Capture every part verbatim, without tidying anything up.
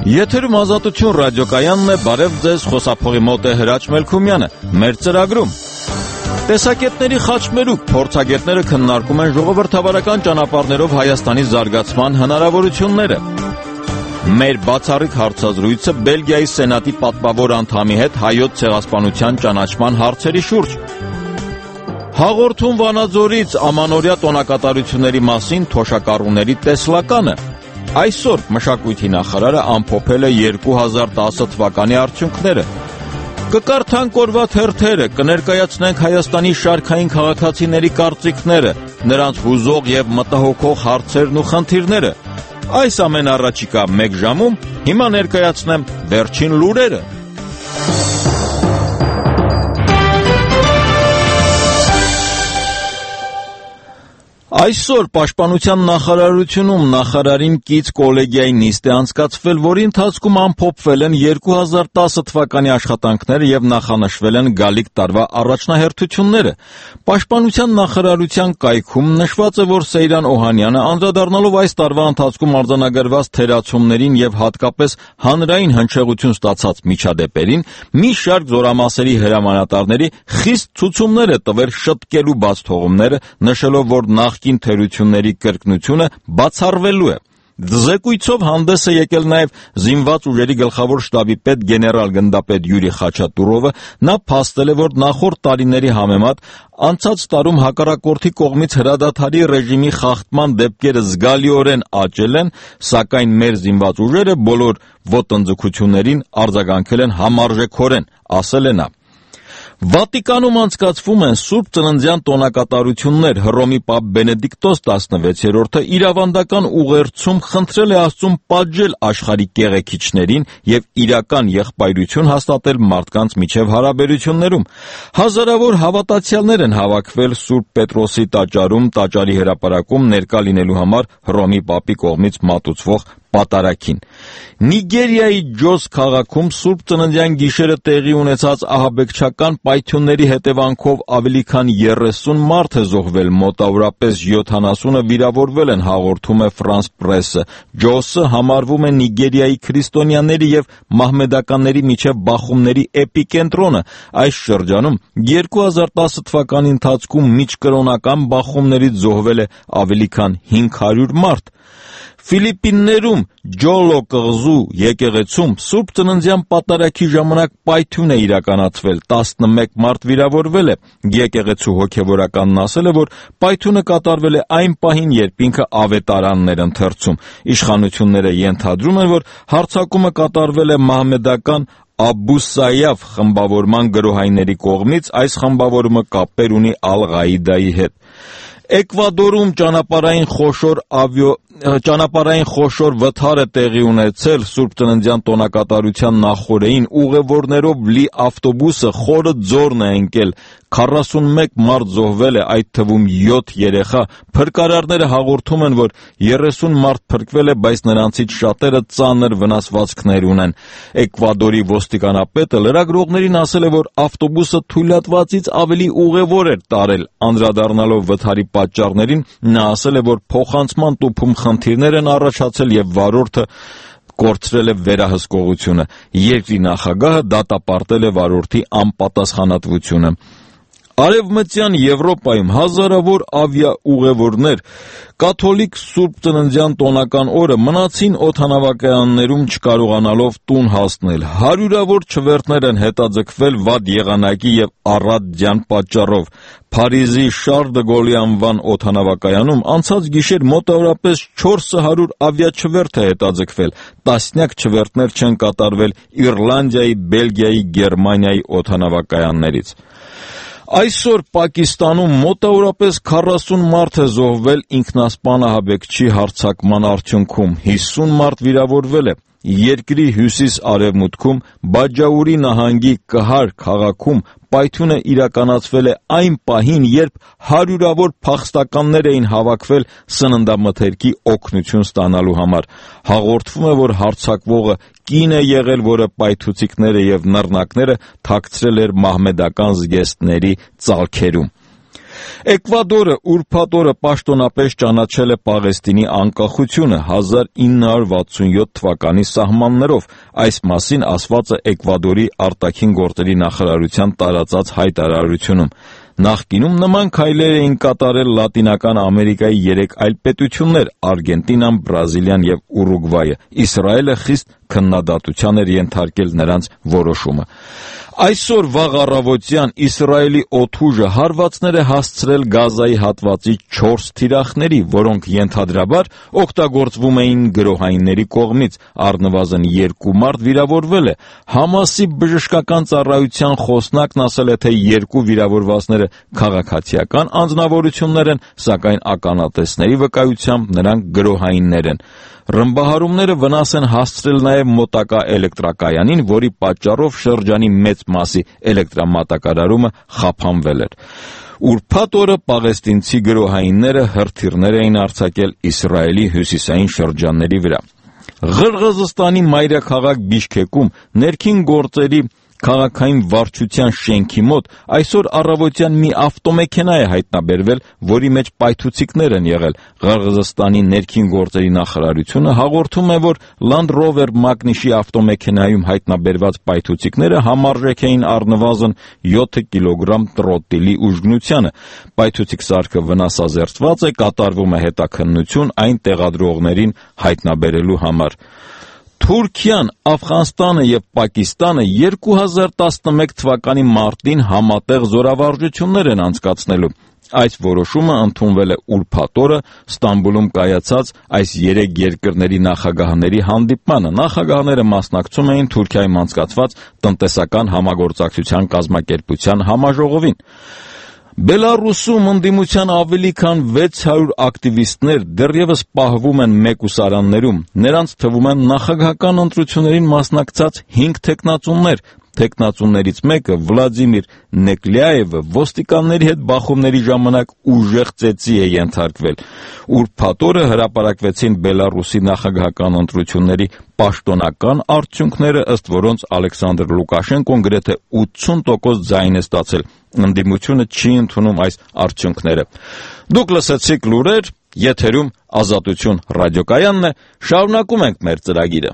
Եթերում Ազատություն ռադիոկայանն է, բարև ձեզ, խոսափողի մոտ է Հրաչ Մելքումյանը, մեր ծրագրում։ Տեսակետների խաչմերուկ փորձագետները քննարկում են ժողովրդավարական ճանապարհներով Հայաստանի զարգացման հնարավորությունները։ Մեր բացառիկ հարցազրույցը Բելգիայի Սենատի պատվավոր անդամի հետ հայոց ցեղասպանության ճանաչման հարցերի շուրջ։ Հաղորդում Վանաձորից ամանորյա տոնակատարությունների մասին թոշակառուների տեսլականը։ Այսօր մշակույթի նախարարը ամփոփել է երկու հազար տասը թվականի արդյունքները։ Կկարդանք օրվա թերթերը, կներկայացնենք Հայաստանի շարքային քաղաքացիների կարծիքները, նրանց հուզող եւ մտահոգող հարցերն ու խնդիրները։ Այս ամեն առաջիկա մեկ ժամում հիմա ներկայացնեմ վերջին լուրերը։ Այսօր Պաշտպանության նախարարությունում նախարարին կից կոլեգիայի նիստ է անցկացվել, որի ընթացքում ամփոփվել են երկու հազար տասը թվականի աշխատանքները եւ նախանշվել են գալիք տարվա առաջնահերթությունները։ Պաշտպանության նախարարության կայքում նշված է, որ Սեյրան Օհանյանը անդրադառնալով այս տարվա ընթացքում արձանագրված թերացումներին եւ հատկապես հանրային հնչեղություն ստացած միջադեպերին, մի շարք զորամասերի հրամանատարների խիստ ցուցումներ է տվել շտկելու բացթողումները, նշելով, որ նախ թերությունների կրկնությունը բացառվելու է։ Զեկույցով հանդես է եկել նաև զինված ուժերի գլխավոր շտաբի պետ գեներալ գնդապետ Յուրի Խաչատուրովը։ Նա փաստել է, որ նախորդ տարիների համեմատ անցած տարում հակառակորդի կողմից հրադադարի ռեժիմի խախտման դեպքերը զգալիորեն աճել են, սակայն մեր զինված ուժերը բոլոր ոտնձգություններին արձագանքել են համարժեքորեն, ասել է նա։ Վատիկանում անցկացվում են Սուրբ Ծննդյան տոնակատարություններ։ Հռոմի Պապ Բենեդիկտոս տասնվեցերորդը իր ավանդական ուղերձում խնդրել է Աստծուն պատժել աշխարհի կեղեքիչներին եւ իրական եղբայրություն հաստատել մարդկանց միջև հարաբերություններում։ Հազարավոր հավատացյալներ են հավաքվել Սուրբ Պետրոսի տաճարում տաճարի հրապարակում ներկա լինելու համար Հռոմի Պապի կողմից մատուցվող պատարագին։ Նիգերիայի Ջոս քաղաքում Սուրբ Ծննդյան գիշերը տեղի ունեցած ահաբեկչական պայթյունների հետևանքով ավելի քան երեսուն մարդ է զոհվել, մոտավորապես յոթանասունը վիրավորվել են, հաղորդում է Ֆրանս Պրեսը։ Ջոսը համարվում է Նիգերիայի քրիստոնյաների եւ մահմեդականների միջև բախումների էպիկենտրոնը։ Այս շրջանում երկու հազար տասը թվականի ընթացքում միջկրոնական բախումներից զոհվել է ավելի քան հինգ հարյուր մարդ։ Ֆիլիպիններում Ջոլո կղզու եկեղեցում Սուրբ Ծննդյան պատարագի ժամանակ պայթյուն է իրականացվել, տասնմեկ մարդ վիրավորվել է։ Եկեղեցու հոգևորականն ասել է, որ պայթյունը կատարվել է այն պահին, երբ ինքը ավետարանն էր ընթերցում։ Իշխանությունները ենթադրում են, որ հարձակումը կատարվել է մահմեդական Աբու Սայաֆ խմբավորման գրոհայինների կողմից, այս խմբավորումը կապեր ունի Ալ-Ղաիդայի հետ։ Էկվադորում ճանապարհային խոշոր ավիո ճանապարհային խոշոր վթար է տեղի ունեցել Սուրբ Ծննդյան տոնակատարության նախօրեին ուղևորներով լի ավտոբուսը խորը ձորն է ընկել, քառասունմեկ մարդ զոհվել է, այդ թվում յոթ երեխա։ Փրկարարները հաղորդում են, որ երեսուն մարդ փրկվել է, բայց նրանցից շատերը ծանր վնասվածքներ ունեն։ Էկվադորի ոստիկանապետը լրագրողներին ասել է, որ ավտոբուսը թույլատվածից ավելի ուղևոր էր տարել։ Անդրադառնալով վթարի պատճառներին, նա ասել է, որ փոխանցման տուփում խնդիրներ են առաջացել եւ վարորդը կորցրել է վերահսկողությունը։ Երկրի նախագահը դատապարտել է վարորդի անպատասխանատվությունը։ Արևմտյան Եվրոպայում հազարավոր ավիաուղևորներ կաթոլիկ Սուրբ Ծննդյան տոնական օրը մնացին օդանավակայաններում չկարողանալով տուն հասնել։ Հարյուրավոր չվերթներ են հետաձգվել վատ եղանակի եւ առատ պատճառով։ Փարիզի Շարլ դը Գոլի անվան օդանավակայանում անցած գիշեր մոտավորապես չորս հարյուր ավիաչվերթ է հետաձգվել։ Տասնյակ չվերթներ չեն կատարվել Իռլանդիայի, Բելգիայի, Գերմանիայի օդանավակայաններից։ Այսօր Պակիստանում մոտավորապես քառասուն մարդ է զոհվել ինքնասպան ահաբեկչի հարձակման արդյունքում, հիսուն մարդ վիրավորվել է։ Երկրի հյուսիս-արևմուտքում Բաջաուրի նահանգի Կհար քաղաքում պայթյունը իրականացվել է այն պահին, երբ հարյուրավոր փախստականներ էին հավաքվել սննդամթերքի օգնություն ստանալու համար։ Հաղորդվում է, որ հարձակվողը կին է եղել, որը պայթուցիկները եւ նռնակները թաքցրել էր մահմեդական զգեստների ծալքերում։ Էկվադորը ուրբաթ օրը պաշտոնապես ճանաչել է Պաղեստինի անկախությունը հազար ինը հարյուր վաթսունյոթ թվականի սահմաններով։ Այս մասին ասված է Էկվադորի արտաքին գործերի նախարարության տարածած հայտարարությունում։ Նախկինում նման քայլեր էին կատարել Լատինական Ամերիկայի երեք այլ պետություններ՝ Արգենտինան, Բրազիլիան և Ուրուգվայը։ Իսրայելը խիստ քննադատության էր ենթարկել նրանց որոշումը։ Այսօր վաղ առավոտյան Իսրայելի օդուժը հարվածներ է հասցրել Գազայի հատվածի չորս թիրախների, որոնք ենթադրաբար օգտագործվում էին գրոհայինների կողմից։ Առնվազն երկու մարդ վիրավորվել է։ Համասի բժշկական ծառայության խոսնակն ասել է, թե երկու վիրավորվածները քաղաքացիական անձնավորություններ են, սակայն ականատեսների վկայությամբ նրանք գրոհայիններ են։ Ռմբահարումները վնաս են հասցրել նաև մոտակա էլեկտրակայանին, որի պատճառով շրջանի մեծ մասի էլեկտրամատակարարումը խափանվել էր։ Ուրբաթ օրը պաղեստինցի գրոհայինները հրթիռներ էին արձակել Իսրայելի հյուսիսային շրջանների վրա։ Ղրղըզստանի մայրաքաղաք Բիշքեկում ներքին գործերի քաղաքային վարչության շենքի մոտ այսօր առավոտյան մի ավտոմեքենա է հայտնաբերվել, որի մեջ պայթուցիկներ են եղել։ Ղրղըզստանի ներքին գործերի նախարարությունը հաղորդում է, որ Land Rover մակնիշի ավտոմեքենայում հայտնաբերված պայթուցիկները համարժեք էին առնվազն յոթ կիլոգրամ տրոտիլի ուժգնությանը։ Պայթուցիկ սարքը վնասազերծված է, կատարվում է հետաքննություն այն տեղադրողներին հայտնաբերելու համար։ Թուրքիան, Աֆղանստանը և Պակիստանը երկու հազար տասնմեկ թվականի մարտին համատեղ զորավարժություններ են անցկացնելու։ Այս որոշումը ընդունվել է ուրբաթ օրը Ստամբուլում կայացած այս երեք երկրների նախագահների հանդիպմանը։ Նախագահները մասնակցում էին Թուրքիայում անցկացված տնտեսական համագործակցության կազմակերպության համաժողովին։ Բելառուսում ընդդիմության ավելի քան վեց հարյուր ակտիվիստներ դեռևս պահվում են մեկուսարաններում։ Նրանց թվում են նախագահական ընտրություններին մասնակցած հինգ թեկնածուներ։ Թեկնածուներից մեկը Վլադիմիր Նեկլյաևը ոստիկանների հետ բախումների ժամանակ ուժեղ ծեծի է ենթարկվել։ Ուրբաթ օրը հրապարակվեցին Բելառուսի նախագահական ընտրությունների պաշտոնական արդյունքները, ըստ որոնց Ալեքսանդր Լուկաշենկոն գրեթե ութսուն տոկոս ձայն է ստացել։ Ընդդիմությունը չի ընդունում այս արդյունքները։ Դուք լսեցիք լուրեր, եթերում Ազատություն ռադիոկայանն է, շարունակում ենք մեր ծրագիրը։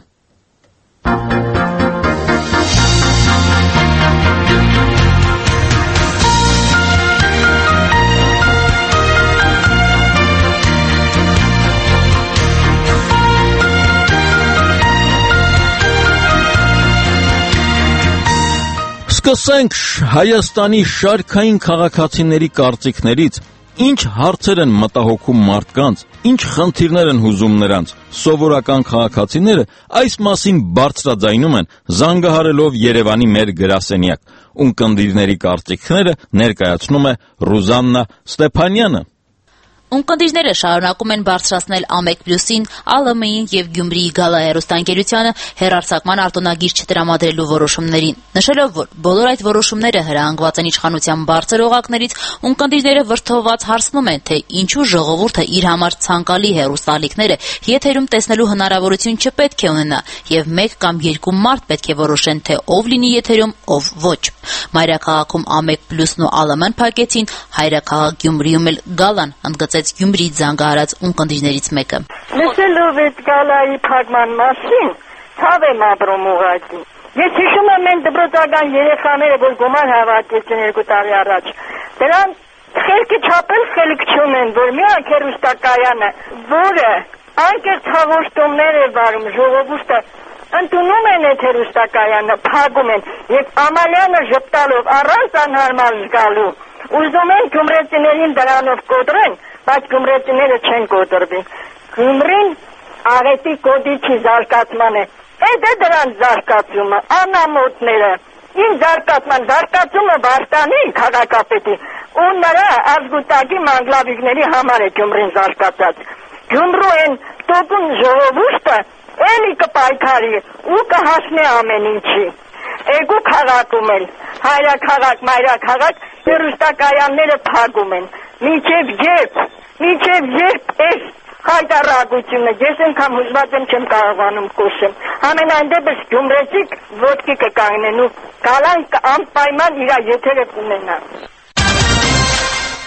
Սկսենք Հայաստանի շարքային քաղաքացիների կարծիքներից, ինչ հարցեր են մտահոգում մարդկանց, ինչ խնդիրներ են հուզում նրանց։ Սովորական քաղաքացիները այս մասին բարձրաձայնում են, զանգահարելով Երևանի մեր գրասենյակ։ Ունկնդիրների կարծիքները ներկայացնում է Ռուզաննա Ստեփանյանը։ Ունկնդիրները շարունակում են բարձրացնել Ամեկ Պլյուսին, Ա Լ Մ-ին և Գյումրիի Գալա հեռուստաընկերությանը հեռարձակման արտոնագիր չտրամադրելու որոշումներին։ Նշելով, որ բոլոր այդ որոշումները հրահանգված են իշխանության բարձր օղակներից, ունկնդիրները վրդովված հարցնում են, թե ինչու ժողովուրդը իր համար ցանկալի հեռուստաալիքները եթերում տեսնելու հնարավորություն չպետք է ունենա, և մեկ կամ երկու մարդ պետք է որոշեն, թե ով լինի եթերում, ով ոչ։ Մայրաքաղաքում Ամեկ Պլյուսն ու Ա Լ Մ-ն փակեցին, հայրաքաղաք Գյումրիում էլ Գալան ընդգծեց Գյումրիից զանգահարած ունկնդիրներից մեկը։ Լսելով այդ Գալայի փակման մասին, ցավ եմ ապրում ուղղակի։ Ես հիշում եմ այն դպրոցական երեխաները, որ գումար հավաքեցին երկու տարի առաջ, դրանց խելքը չափել խելք չունեն, որ մի հեռուստակայանը, որը անկեղծ հաղորդումներ է վարում, ժողովուրդը ընդունում են այդ հեռուստակայանը, փակում են, եւ Ամալյանը ժպտալով առանց անհարմար զգալու ուզում են գյումրեցիներին դրանով կոտրեն, բայց գյումրեցիները չեն կոտրվի։ Գյումրին աղետի կոդիչի զարգացման է։ Այդ է դրան զարգացումը, անամոթները, ին զարգացման, զարգացումը Վարդանի քաղաքապետի ու նրա ազգուտագի մանգլավիկների համար է Գյումրին զարգացած։ Գյումրու են տոկուն ժողովուրդը էլի կպայքարի ու կհասնի ամեն ինչի։ Էգու քաղաքում էլ, հայրաքաղաք, մայրաքաղաք, հեռուստակայանները փակում են։ Մինչև երբ, մինչև երբ այս հայտարարությունը, ես անգամ հուզված եմ չեմ կարողանում խոսեմ։ Ամենայն դեպս գյումրեցիք ոտքի կկանգնեն ու Գալան անպայման իր եթերը կունենա։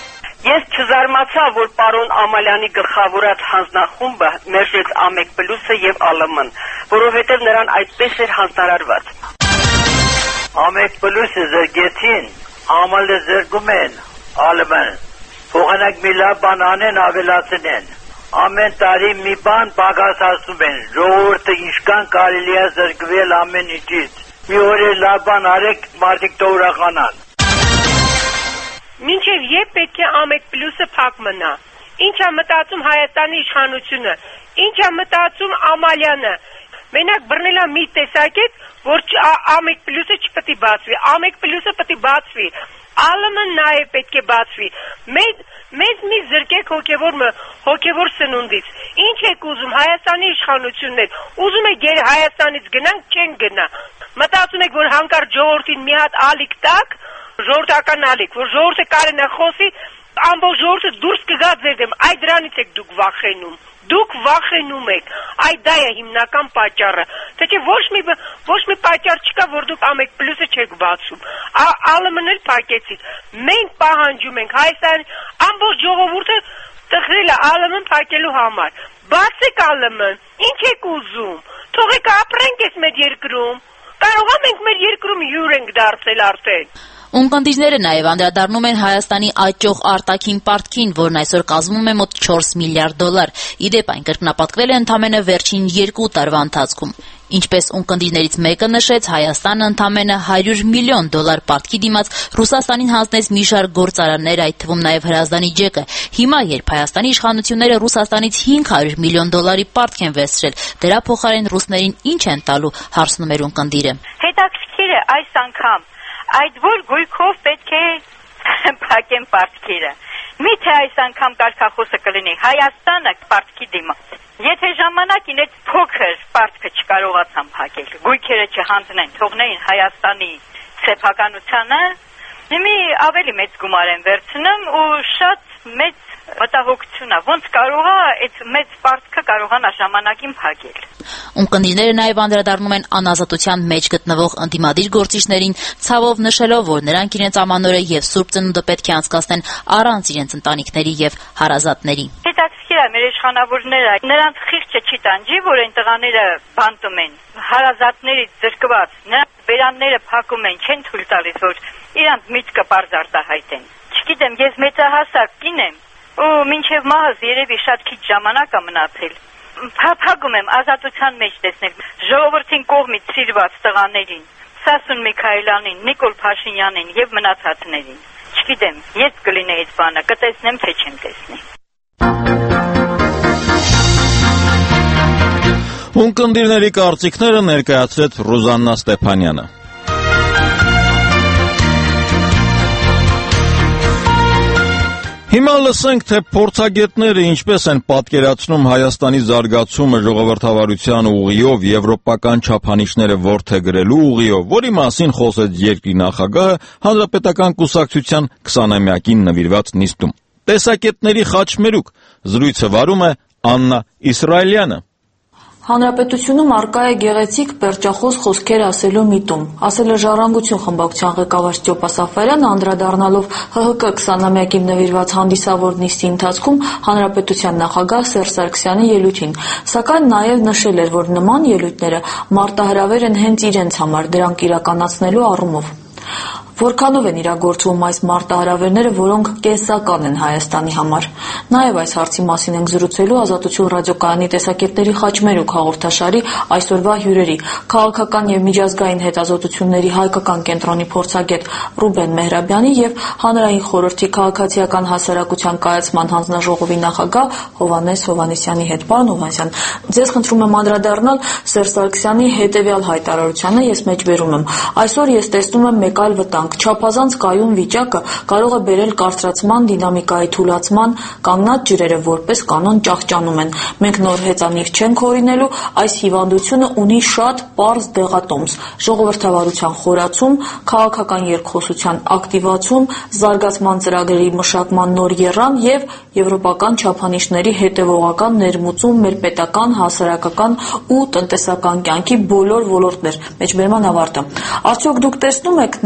Ես չզարմացա, որ պարոն Ամալյանի գլխավորած հանձնախումբը մերժեց Ամեկ Պլյուսը եւ ԱԼՄ-ն, որովհետեւ նրան այդպես էր հանձնարարված։ Ամեկ Պլյուսը զրկեցին, ԱՄԼ-ը զրկում են ԱԼՄ-ն։ Փոխանակ մի լավ բան անեն, ավելացնեն։ Ամեն տարի մի բան բաղացնում են, ժողովուրդը ինչքան կարելի է զրկվել ամեն ինչից։ Մի օր լավ բան արեք, մարդիկ դա ուրախանան։ Մինչև երբ պետք է Ամեկ Պլյուսը փակ մնա։ Ինչ է մտածում Հայաստանի իշխանությունը, ինչ է մտածում Ամալյանը։ Մենակ բռնել է մի տեսակետ, որ Ամեկ Պլյուսը չպետք է բացվի, Ամեկ Պլյուսը պետք է բացվի, ԱԼՄ-ն նաև պետք է բացվի։ Մեզ մեզ մի զրկեք հոգևոր հոգևոր սնունդից։ Ինչ եք ուզում Հայաստանի իշխանություններ։ Ուզում եք գեր Հայաստանից գնանք, չեն գնա։ Մտածում եք, որ հանկարծ ժողովրդին մի հատ ալիք տակ, ժողովրդական ալիք, որ ժողովուրդը կարենա խոսի, ամբողջ ժողովուրդը դուրս կգա ձեր դեմ։ Այդ դրանից եք դուք վախենում։ Դուք վախենում եք, այդ դա է հիմնական պատճառը, թե չէ ոչ մի ոչ մի պատճառ չկա, որ դուք Ամեկ Պլյուսը չեք բացում, ԱԼՄ-ն էլ փակեցիք, մենք պահանջում ենք Հայաստանի ամբողջ ժողովուրդը տխրել է ԱԼՄ-ն փակելու համար, բացեք ԱԼՄ-ն, ինչ եք ուզում, թողեք ապրենք այս մեր երկրում, կարող է մենք մեր երկրում հյուր ենք դարձել արդեն։ Ունկնդիրները նաև անդրադառնում են Հայաստանի աճող արտաքին պարտքին, որն այսօր կազմում է մոտ չորս միլիարդ դոլար։ Ի դեպ, այն կրկնապատկվել է ընդամենը վերջին երկու տարվա ընթացքում։ Ինչպես ունկնդիրներից մեկը նշեց, Հայաստանը ընդամենը հարյուր միլիոն դոլար պարտքի դիմաց Ռուսաստանին հանձնեց մի շարք գործարաններ, այդ թվում նաև Հրազդանի ջեկը։ Հիմա, երբ Հայաստանի իշխանությունները Ռուսաստանից հինգ հարյուր միլիոն դոլարի պարտք են վերցրել, դրա փոխարեն ռուսներին ինչ են տալու, հարցնում էր ունկնդիրը։ Հետաքրքիր է այս անգամ այդ որ գույքով պետք է փակեն պարտքերը։ Միթե այս անգամ կարգախոսը կլինի Հայաստանը պարտքի դիմաց։ Եթե ժամանակին այդ փոքր պարտքը չկարողացան փակել, գույքերը չհանձնեն, թողնեին Հայաստանի սեփականությանը, մի ավելի մեծ գումար են վերցնում ու շատ մեծ մտահոգություն է, ոնց կարող է այդ մեծ պարտքը կարողանա ժամանակին փակել։ Ունկնդիրները նաև անդրադառնում են անազատության մեջ գտնվող ընդդիմադիր գործիչներին, ցավով նշելով, որ նրանք իրենց ամանորը եւ Սուրբ Ծնունդը պետք է անցկացնեն առանց իրենց ընտանիքների եւ հարազատների։ Հետաքրքիր է մեր իշխանավորները, նրանց խիղճը չի տանջի, որ այն տղաները բանտում են, հարազատներից զրկված, նրանց բերանները փակում են, չեն թույլ տալիս, որ իրանց միտքը պարզ արտահայտեն։ Չգիտեմ, ես մեծահասակ կին եմ, ու մինչև մահս երևի շատ քիչ ժամանակ է մնացել։ Փափագում եմ ազատության մեջ տեսնել ժողովրդին կողմից սիրված տղաներին, Սասուն Միքայելյանին, Նիկոլ Փաշինյանին եւ մնացածներին։ Չգիտեմ, ես կլինեի այդ բանը, կտեսնեմ թե չեմ տեսնի։ Ունկնդիրների կարծիքները ներկայացրեց Ռուզաննա Ստեփանյանը։ Հիմա լսենք, թե փորձագետները ինչպես են պատկերացնում Հայաստանի զարգացումը ժողովրդավարության ուղիով, եվրոպական չափանիշները որդեգրելու ուղիով, որի մասին խոսեց երկրի նախագահը Հանրապետական կուսակցության քսանամյակին նվիրված նիստում։ Տեսակետների խաչմերուկ զրույցը վարում է Աննա Իսրայելյանը։ Հանրապետությունում արկա է գեղեցիկ պերճախոս խոսքեր ասելու միտում, ասել է Ժառանգություն խմբակցության ղեկավար Ստյոպա Սաֆարյանը, անդրադառնալով ՀՀԿ քսանամյակին նվիրված հանդիսավոր նիստի ընթացքում Հանրապետության նախագահ Սերժ Սարգսյանի ելույթին, սակայն նաև նշել էր, որ նման ելույթները մարտահրավեր են հենց իրենց համար, դրանք իրականացնելու առումով։ Որքանով են իրագործվում այս մարտահրավերները, որոնք կենսական են Հայաստանի համար։ Նաև այս հարցի մասին ենք զրուցելու Ազատություն ռադիոկայանի տեսակետների խաչմերուկ հաղորդաշարի այսօրվա հյուրերի՝ քաղաքական եւ միջազգային հետազոտությունների հայկական կենտրոնի փորձագետ Ռուբեն Մեհրաբյանի եւ Հանրային խորհրդի քաղաքացիական հասարակության կայացման հանձնաժողովի նախագահ Հովհաննես Հովհաննիսյանի հետ։ Պարոն Հովհաննիսյան, ձեզ խնդրում եմ անդրադառնալ Սերժ Սարգսյանի հետեւյալ հայտարարությանը, ես մեջբերում եմ։ Այսօր ես տեսնում եմ մեկ այլ վտանգ։ Չափազանց կայուն վիճակը կարող է բերել կարծրացման դինամիկայի թուլացման, կանգնած ջրերը որպես կանոն ճահճանում են։ Մենք նոր հեծանիվ չենք հորինելու, այս հիվանդությունը ունի շատ պարզ դեղատոմս՝ ժողովրդավարության խորացում, քաղաքական երկխոսության ակտիվացում, զարգացման ծրագրերի մշակման նոր եռան եւ եվրոպական չափանիշների հետեւողական ներմուծում մեր պետական, հասարակական ու տնտեսական կյանքի բոլոր ոլորտներ։ Մեջբերման ավարտը։ Արդյոք դուք տեսնում եք նախանշ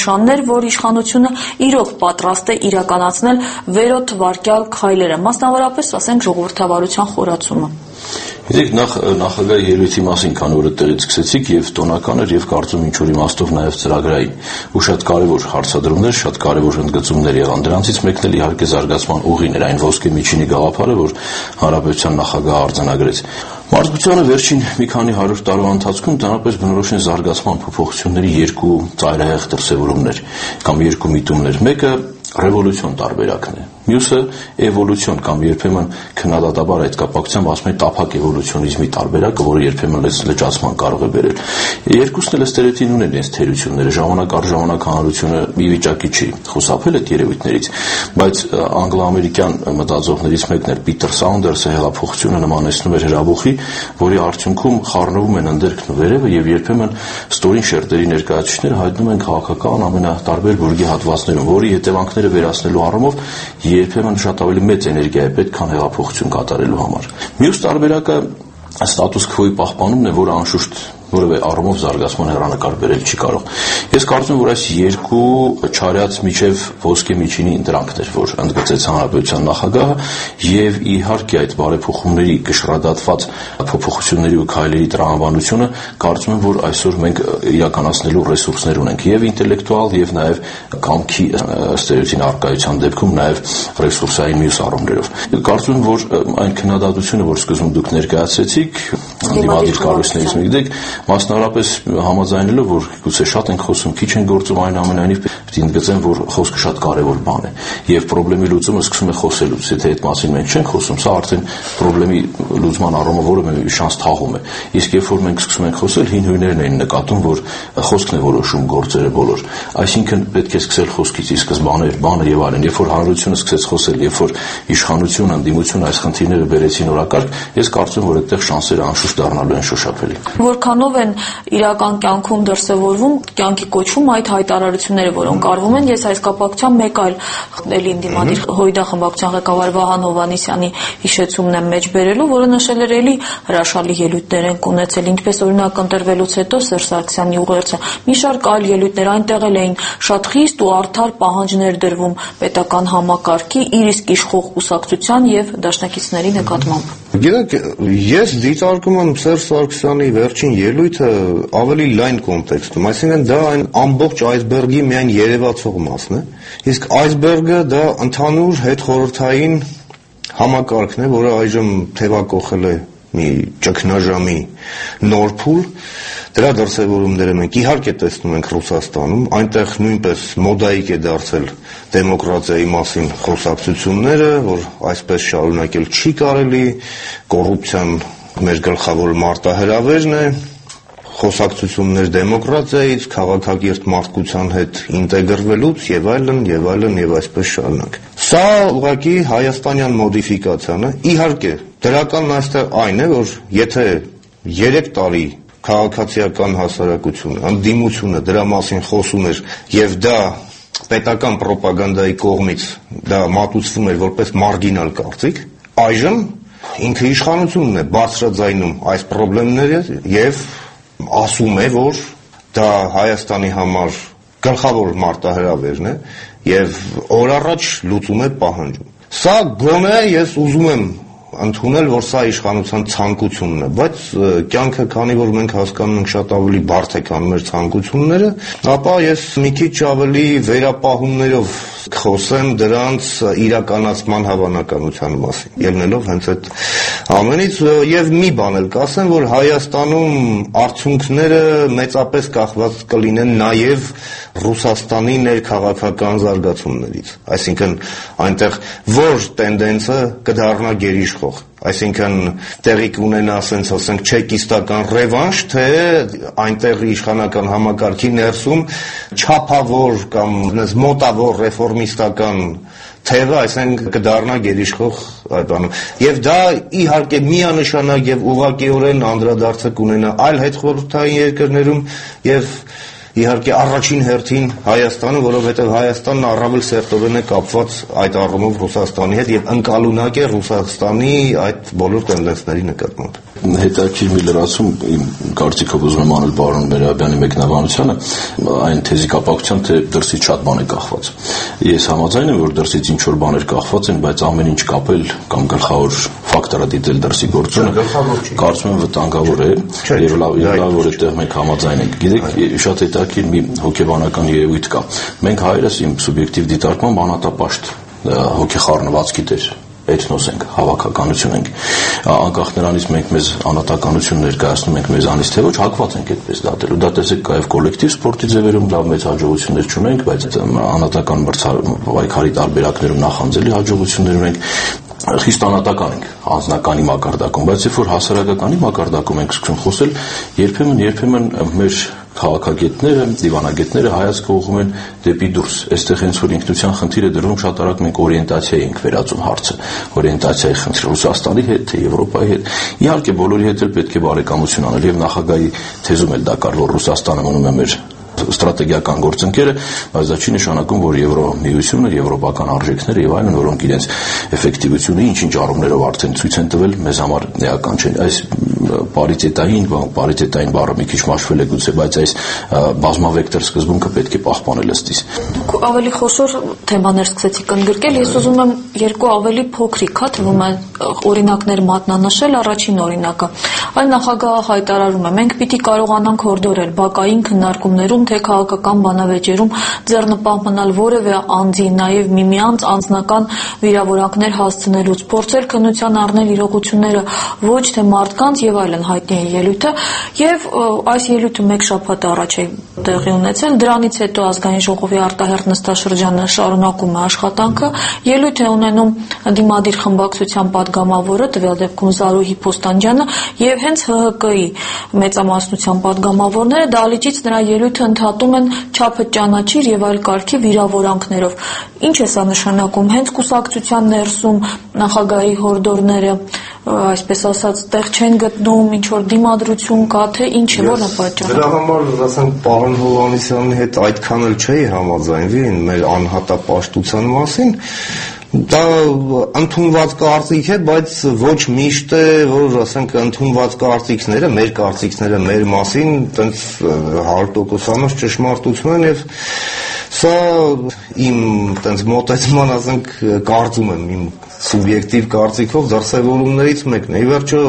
նշաններ, որ իշխանությունը իրոք պատրաստ է իրականացնել վերօթվարկյալ քայլերը, մասնավորապես, ասենք, ժողովրդավարության խորացումը։ Գիտեք, նախ նախագահի ելույթի մասին, քանի որ այդտեղից սկսեցիք, եւ տոնական էր, եւ կարծում ինչ որ իմաստով նաեւ ծրագրային, ու շատ կարեւոր հարցադրումներ, շատ կարեւոր ընդգծումներ եղան։ Դրանցից մեկն էլ իհարկե զարգացման ուղին էր, այն ոսկե միջինի գաղափարը, որ հանրապետության նախագահը արձանագրեց։ Մարդկությանը վերջին մի քանի հարյուր տարվա ընթացքում դրանպես բնորոշ են զարգացման փոփոխությունների երկու ծայրահեղ դրսևորումներ կամ երկու միտումներ։ Մեկը ռևոլյուցիոն տարբերակն է, մյուսը էվոլյուցիոն կամ երբեմն քննադատաբար այդ կապակցությամբ ասում են տափակ էվոլյուցիոնիզմի տարբերակը, որը երբեմն լճացման կարող է բերել։ Երկուսն էլ ստերեոտիպ ունեն իրենց թերությունները, ժամանակ առ ժամանակ հանրությունը մի վիճակի չի խուսափել այդ երևույթներից, բայց անգլո-ամերիկյան մտածողներից մեկն էր Պիտեր Սաունդերսը հեղափոխությունը նմանեցնում էր հրաբուխի, որի արդյունքում խառնվում են ընդերքն ու վերևը եւ երբեմն ստորին շերտերի ներկայացուցիչները հայտնում են քաղաքական ամենատարբեր բուրգի հատվածներում, որի հետևանքները վերացնելու առումով երբեմն շատ ավելի մեծ էներգիա է պետք, քան հեղափոխություն կատարելու համար։ Մյուս տարբերակը ստատուս քվոյի պահպանումն է, որը անշուշտ որևէ առումով զարգացման հեռանկար բերել չի կարող։ Ես կարծում եմ, որ այս երկու չարյաց միջև ոսկե միջինի ընտրանքն էր, որ ընդգծեց հանրապետության նախագահը, եւ իհարկե այդ բարեփոխումների կշռադատված փոփոխությունների ու քայլերի տրամաբանությունը կարծում եմ, որ այսօր մենք իրականացնելու ռեսուրսներ ունենք եւ ինտելեկտուալ եւ նաեւ կամքի ստերեոտիպ արկայության դեպքում նաեւ ռեսուրսային մյուս առումներով։ Կարծում եմ, որ այն քննադատությունը, որ սկզբում դուք ներկայացրեցիք, անդիմադիր կառույցներից մեկը, մասնավորապես համաձայնելով, որ գուցե շատ ենք խոսում, քիչ են գործում, այնուամենայնիվ պետք է ընդգծեմ, որ խոսքը շատ կարևոր բան է եւ խնդրի լուծումը սկսում է խոսելուց, եթե այդ մասին մենք չենք խոսում, սա արդեն խնդրի լուծման առումով որևէ շանս թաղում է։ Իսկ երբ որ մենք սկսում ենք խոսել, հին հույներն են նկատում, որ խոսքն է որոշում գործերը բոլոր, այսինքն պետք է սկսել խոսքից ի սկզբանե, բանը եւ այլն։ Երբ որ հանրությունը սկսեց խոսել, երբ որ իշխանությունը, ընդդիմությունը այս խնդիրները բերեցին օրակարգ, ես կարծում եմ, որ այդտեղ շանսերը անշուշտ դառնալու են շոշափելի։ Որքանով են իրական կյանքում դրսևորվում, կյանքի կոչվում այդ հայտարարությունները, որոնք արվում են, ես այս կապակցությամբ մեկ այլ էլի ընդդիմադիր Հույդա խմբակցության ղեկավար Վահան Հովհաննիսյանի հիշեցումն եմ մեջ բերելու, որը նշել էր էլի հրաշալի ելույթներ են ունեցել, ինչպես օրինակ ընտրվելուց հետո Սերժ Սարգսյանի ուղերձը, մի շարք այլ ելույթներ, այնտեղ էլ էին շատ խիստ ու արդար պահանջներ դրվում պետական համակարգի, իր իսկ իշխող կուսակցության եւ դաշնակիցների նկատմամբ։ Գիտեք, ես դիտարկում եմ Սերժ Սարգսյանի վերջին ելույթը ավելի լայն կոնտեքստում, այսինքն դա այն ամբողջ այսբերգի միայն երևացող մասն է, իսկ այսբերգը դա ընդհանուր հետխորհրդային համակարգն է, որը այժմ թևակողել է մի ճգնաժամի նոր փուլ, դրա դրսևորումները մենք իհարկե տեսնում ենք Ռուսաստանում, այնտեղ նույնպես մոդայիկ է դարձել դեմոկրատիայի մասին խոսակցությունները, որ այսպես շարունակել չի կարելի, կոռուպցիան մեր գլխավոր մարտահրավերն է, խոսակցություններ դեմոկրատիայից, քաղաքակիրթ մարդկության հետ ինտեգրվելուց եւ այլն եւ այլն եւ այսպես շարունակ։ Սա ուղղակի հայաստանյան մոդիֆիկացիան է, իհարկե դրականն այստեղ այն է, որ եթե երեք տարի քաղաքացիական հասարակությունը, ընդդիմությունը դրա մասին խոսում էր եւ դա պետական ռոպագանդայի կողմից դա մատուցվում էր որպես մարգինալ կարծիք, այժմ ինքը իշխանությունն է բարձրաձայնում այս խնդիրները եւ ասում է, որ դա Հայաստանի համար գլխավոր մարտահրավերն է եւ օր առաջ լուծում է պահանջում։ Սա գոնե ես ուզում եմ ընդունել, որ սա իշխանության ցանկությունն է, բայց կյանքը, քանի որ մենք հասկանում ենք շատ ավելի բարդ է, քան մեր ցանկությունները, ապա ես մի քիչ ավելի վերապահումներով խոսեմ դրանց իրականացման հավանականության մասին, ելնելով հենց այդ ամենից եւ մի բան էլ կասեմ, որ Հայաստանում արդյունքները մեծապես կախված կլինեն նաեւ Ռուսաստանի ներքաղաքական զարգացումներից, այսինքն այնտեղ որ տենդենսը կդառնա գերիշխող, այսինքն տեղի կունենա ասենց ասենք չեկիստական ռևանշ, թե այնտեղ իշխանական համակարգի ներսում չափավոր կամ մոտավոր ռեֆորմիստական թևը, այսինքն կդառնա գերիշխող այդ բանում։ Եվ դա իհարկե միանշանակ եւ ուղղակիորեն անդրադարձը կունենա այլ հետխորհրդային երկրներում եւ իհարկե առաջին հերթին Հայաստանը, որովհետև Հայաստանն առավել սերտորեն է կապված այդ առումով Ռուսաստանի հետ եւ ընկալունակ է Ռուսաստանի այդ բոլոր տենդենսների նկատմամբ։ Հետաքրքիր մի լրացում իմ կարծիքով ուզում եմ անել պարոն Մերաբյանի մեկնաբանությանը այն թեզի կապակցությամբ, թե դրսից շատ բան է կախված։ Ես համաձայն եմ, որ դրսից ինչ որ բաներ կախված են, բայց ամեն ինչ կապել կամ գլխավոր ֆակտորը դիտել դրսի գործունը կարծում եմ վտանգավոր է եւ լավ որ այդտեղ մենք համաձայն ենք։ Գիտեք, շատ հետաքրքիր մի հոգեբանական երևույթ կա։ Մենք հայերս իմ սուբյեկտիվ դիտարկմամբ անհատապաշտ հոգեխառնվածքի տեր էթնոս ենք, հավաքականություն ենք, անկախ նրանից մենք մեզ անհատականություն ներկայացնում ենք մեզանից, թե ոչ հակված ենք այդպես դատելու։ Դա տեսեք կայև կոլեկտիվ սպորտի ձևերում լավ մեծ հաջողություններ չունենք, բայց անհատական պայքարի տարբերակներում նախանձելի հաջողություններ ունենք, խիստ անհատական ենք անձնականի մակարդակում, բայց երբ որ հասարակականի մակարդակում ենք սկսում խոսել, երբեմն երբեմն մեր քաղաքագետները, դիվանագետները հայացքը ուղղում են դեպի դուրս։ Այստեղ հենց որ ինքնության խնդիրը դրվում, շատ արագ մենք օրիենտացիայի ենք վերածում հարցը, օրիենտացիայի խնդիր Ռուսաստանի հետ, թե Եվրոպայի հետ։ Իհարկե բոլորի հետ էլ պետք է բարեկամություն անել եւ նախագահի թեզում էլ դա կար, որ Ռուսաստանը մնում է մեր ստրատեգիական գործընկերը, բայց դա չի նշանակում, որ Եվրոմիությունը, եվրոպական արժեքները եւ այլն, որոնք իրենց էֆեկտիվությունը ինչ-ինչ առումներով արդեն ցույց են տվել, մեզ համար էական չեն։ Այս պարիտետային, պարիտետային բառը մի քիչ մաշվել է գուցե, բայց այս բազմավեկտոր սկզբունքը պետք է պահպանել ըստիս։ Ավելի խոշոր թեմաներ սկսեցիք ընդգրկել, ես ուզում եմ երկու ավելի փոքրիկ, հա, թվում է օրինակներ մատնանշել, առաջին օրինակը։ Այն նախագահը հայտարարում է, մենք պիտի կարողանանք հորդորել բակային քննարկումներում, թե քաղաքական բանավեճերում ձեռնպահ մնալ որևէ անձի, նաև միմյանց անձնական վիրավորանքներ հասցնելուց, փորձել քննության առնել իրողությունները ոչ թե մարդկանց եւ այլն հայտնի է ելույթը, եւ այս ելույթը մեկ շաբաթ առաջ է տեղի ունեցել, դրանից հետո ազգային ժողովի արտահերթ նստաշրջանը շարունակում է աշխատանքը, ելույթ է ունենում դիմադիր խմբակցության падգամավորը, տվյալ դեպքում Զարուհի Փոստանջյանը եւ հենց Հ Հ Կ-ի մեծամասնության падգամավորները դահլիճից նրա ելույթը ընդհատում են չափը ճանաչիր եւ այլ կարգի վիրավորանքներով։ Ինչ է սա նշանակում, հենց կուսակցության ներսում նախագահի հորդորները, այսպես ասած, տեղ չեն գտնում, ինչ որ դիմադրություն կա, թե ինչ է, որն է պատճառը։ Դրա համար, ասենք, պարոն Հովհաննիսյանի հետ այդքան էլ չէի համաձայնվի մեր անհատապաշտության մասին։ Դա ընդունված կարծիք է, բայց ոչ միշտ է, որ ասենք ընդունված կարծիքները, մեր կարծիքները մեր մասին տենց հարյուր տոկոսանոց ճշմարտություն են եւ սա իմ տենց մոտեցման, ասենք, կարծում եմ, իմ սուբյեկտիվ կարծիքով դրսևորումներից մեկն է։ Ի վերջո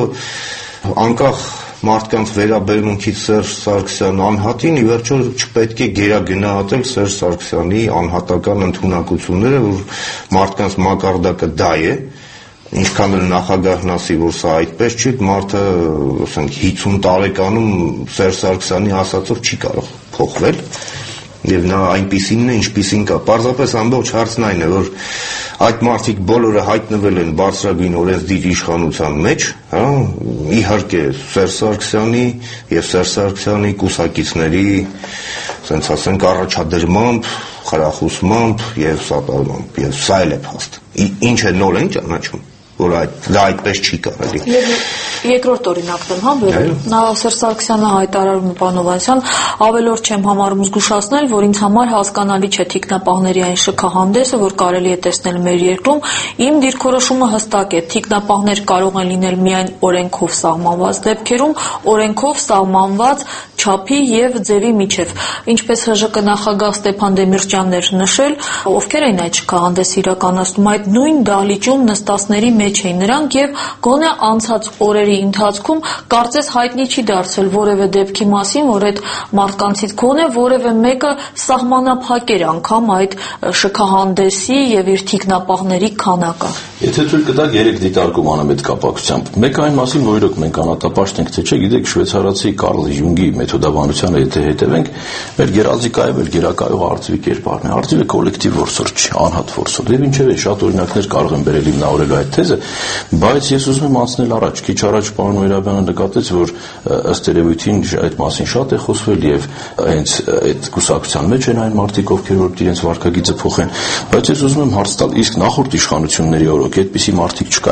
անկախ մարդկանց վերաբերմունքից Սերժ Սարգսյան անհատին, ի վերջո չպետք է գերագնահատել Սերժ Սարգսյանի անհատական ընդունակությունները, որ մարդկանց մակարդակը դա է, ինչքան էլ նախագահն ասի, որ սա այդպես չի, մարդը, ասենք, հիսուն տարեկանում Սերժ Սարգսյանի ասածով չի կարող փոխվել, եւ նա այնպիսինն է, ինչպիսին կա։ Պարզապես ամբողջ հարցն այն է, որ այդ մարդիկ բոլորը հայտնվել են բարձրագույն օրենսդիր իշխանության մեջ, հա, իհարկե Սերժ Սարգսյանի եւ Սերժ Սարգսյանի կուսակիցների, ասենք ասենք, առաջադրմամբ, խրախուսմամբ եւ սատարմամբ, եւ սա էլ է փաստ։ Ինչ է նոր են ճանաչում, որ այդ դա այդպես չի կարելի։ Երկրորդ օրինակն եմ համբերում։ Նա Սերժ Սարգսյանը հայտարարում է, պարոն Հովհաննիսյան, ավելորդ չեմ համարում զգուշացնել, որ ինձ համար հասկանալի չէ թիկնապահների այն շքահանդեսը, որ կարելի է տեսնել մեր երկրում։ Իմ դիրքորոշումը հստակ է, թիկնապահներ կարող են լինել միայն օրենքով սահմանված դեպքերում, օրենքով սահմանված չափի եւ ձևի միջև։ Ինչպես Հ Ժ Կ նախագահ Ստեփան Դեմիրճյանն էր նշել, ովքեր են այդ շքահանդեսը իրականացնում, այդ նույն դահլիճում նստածների մեջ էին նրանք եւ գոնե անցած օրերի ընթացքում կարծես հայտնի չի դարձել որևէ դեպքի մասին, որ այդ մարդկանցից գոնե որևէ մեկը սահմանափակեր անգամ այդ շքահանդեսի եւ իր թիկնապահների քանակը։ Եթե թույլ կտաք, երեք դիտարկում անեմ այդ կապակցությամբ։ Մեկ այն մասին, որ իրոք մենք անհատապաշտ ենք, թե չէ, գիտեք, շվեյցարացի Կարլ Յունգի մեթոդաբանությանը եթե հետևենք, մեր գերազիկայով էլ գերակայող արծիվի կերպարն է։ Արծիվը կոլեկտիվ որսոր չի, անհատ որսոր։ Եվ ինչեւ շատ օրինակներ կարող են բերել հիմնավորելու այդ թեզը, բայց ես ուզում եմ անցնել առաջ, քիչ առաջ պարոն Մերաբյանը նկատեց, որ ըստ երևույթին այդ մասին շատ է խոսվել եւ հենց այդ կուսակցության մեջ են այն մարդիկ, ովքեր որ իրենց վարքագիծը փոխեն, բայց ես ուզում եմ հարց տալ, իսկ նախորդ իշխանությունների օրոք այդպիսի մարդիկ չկային։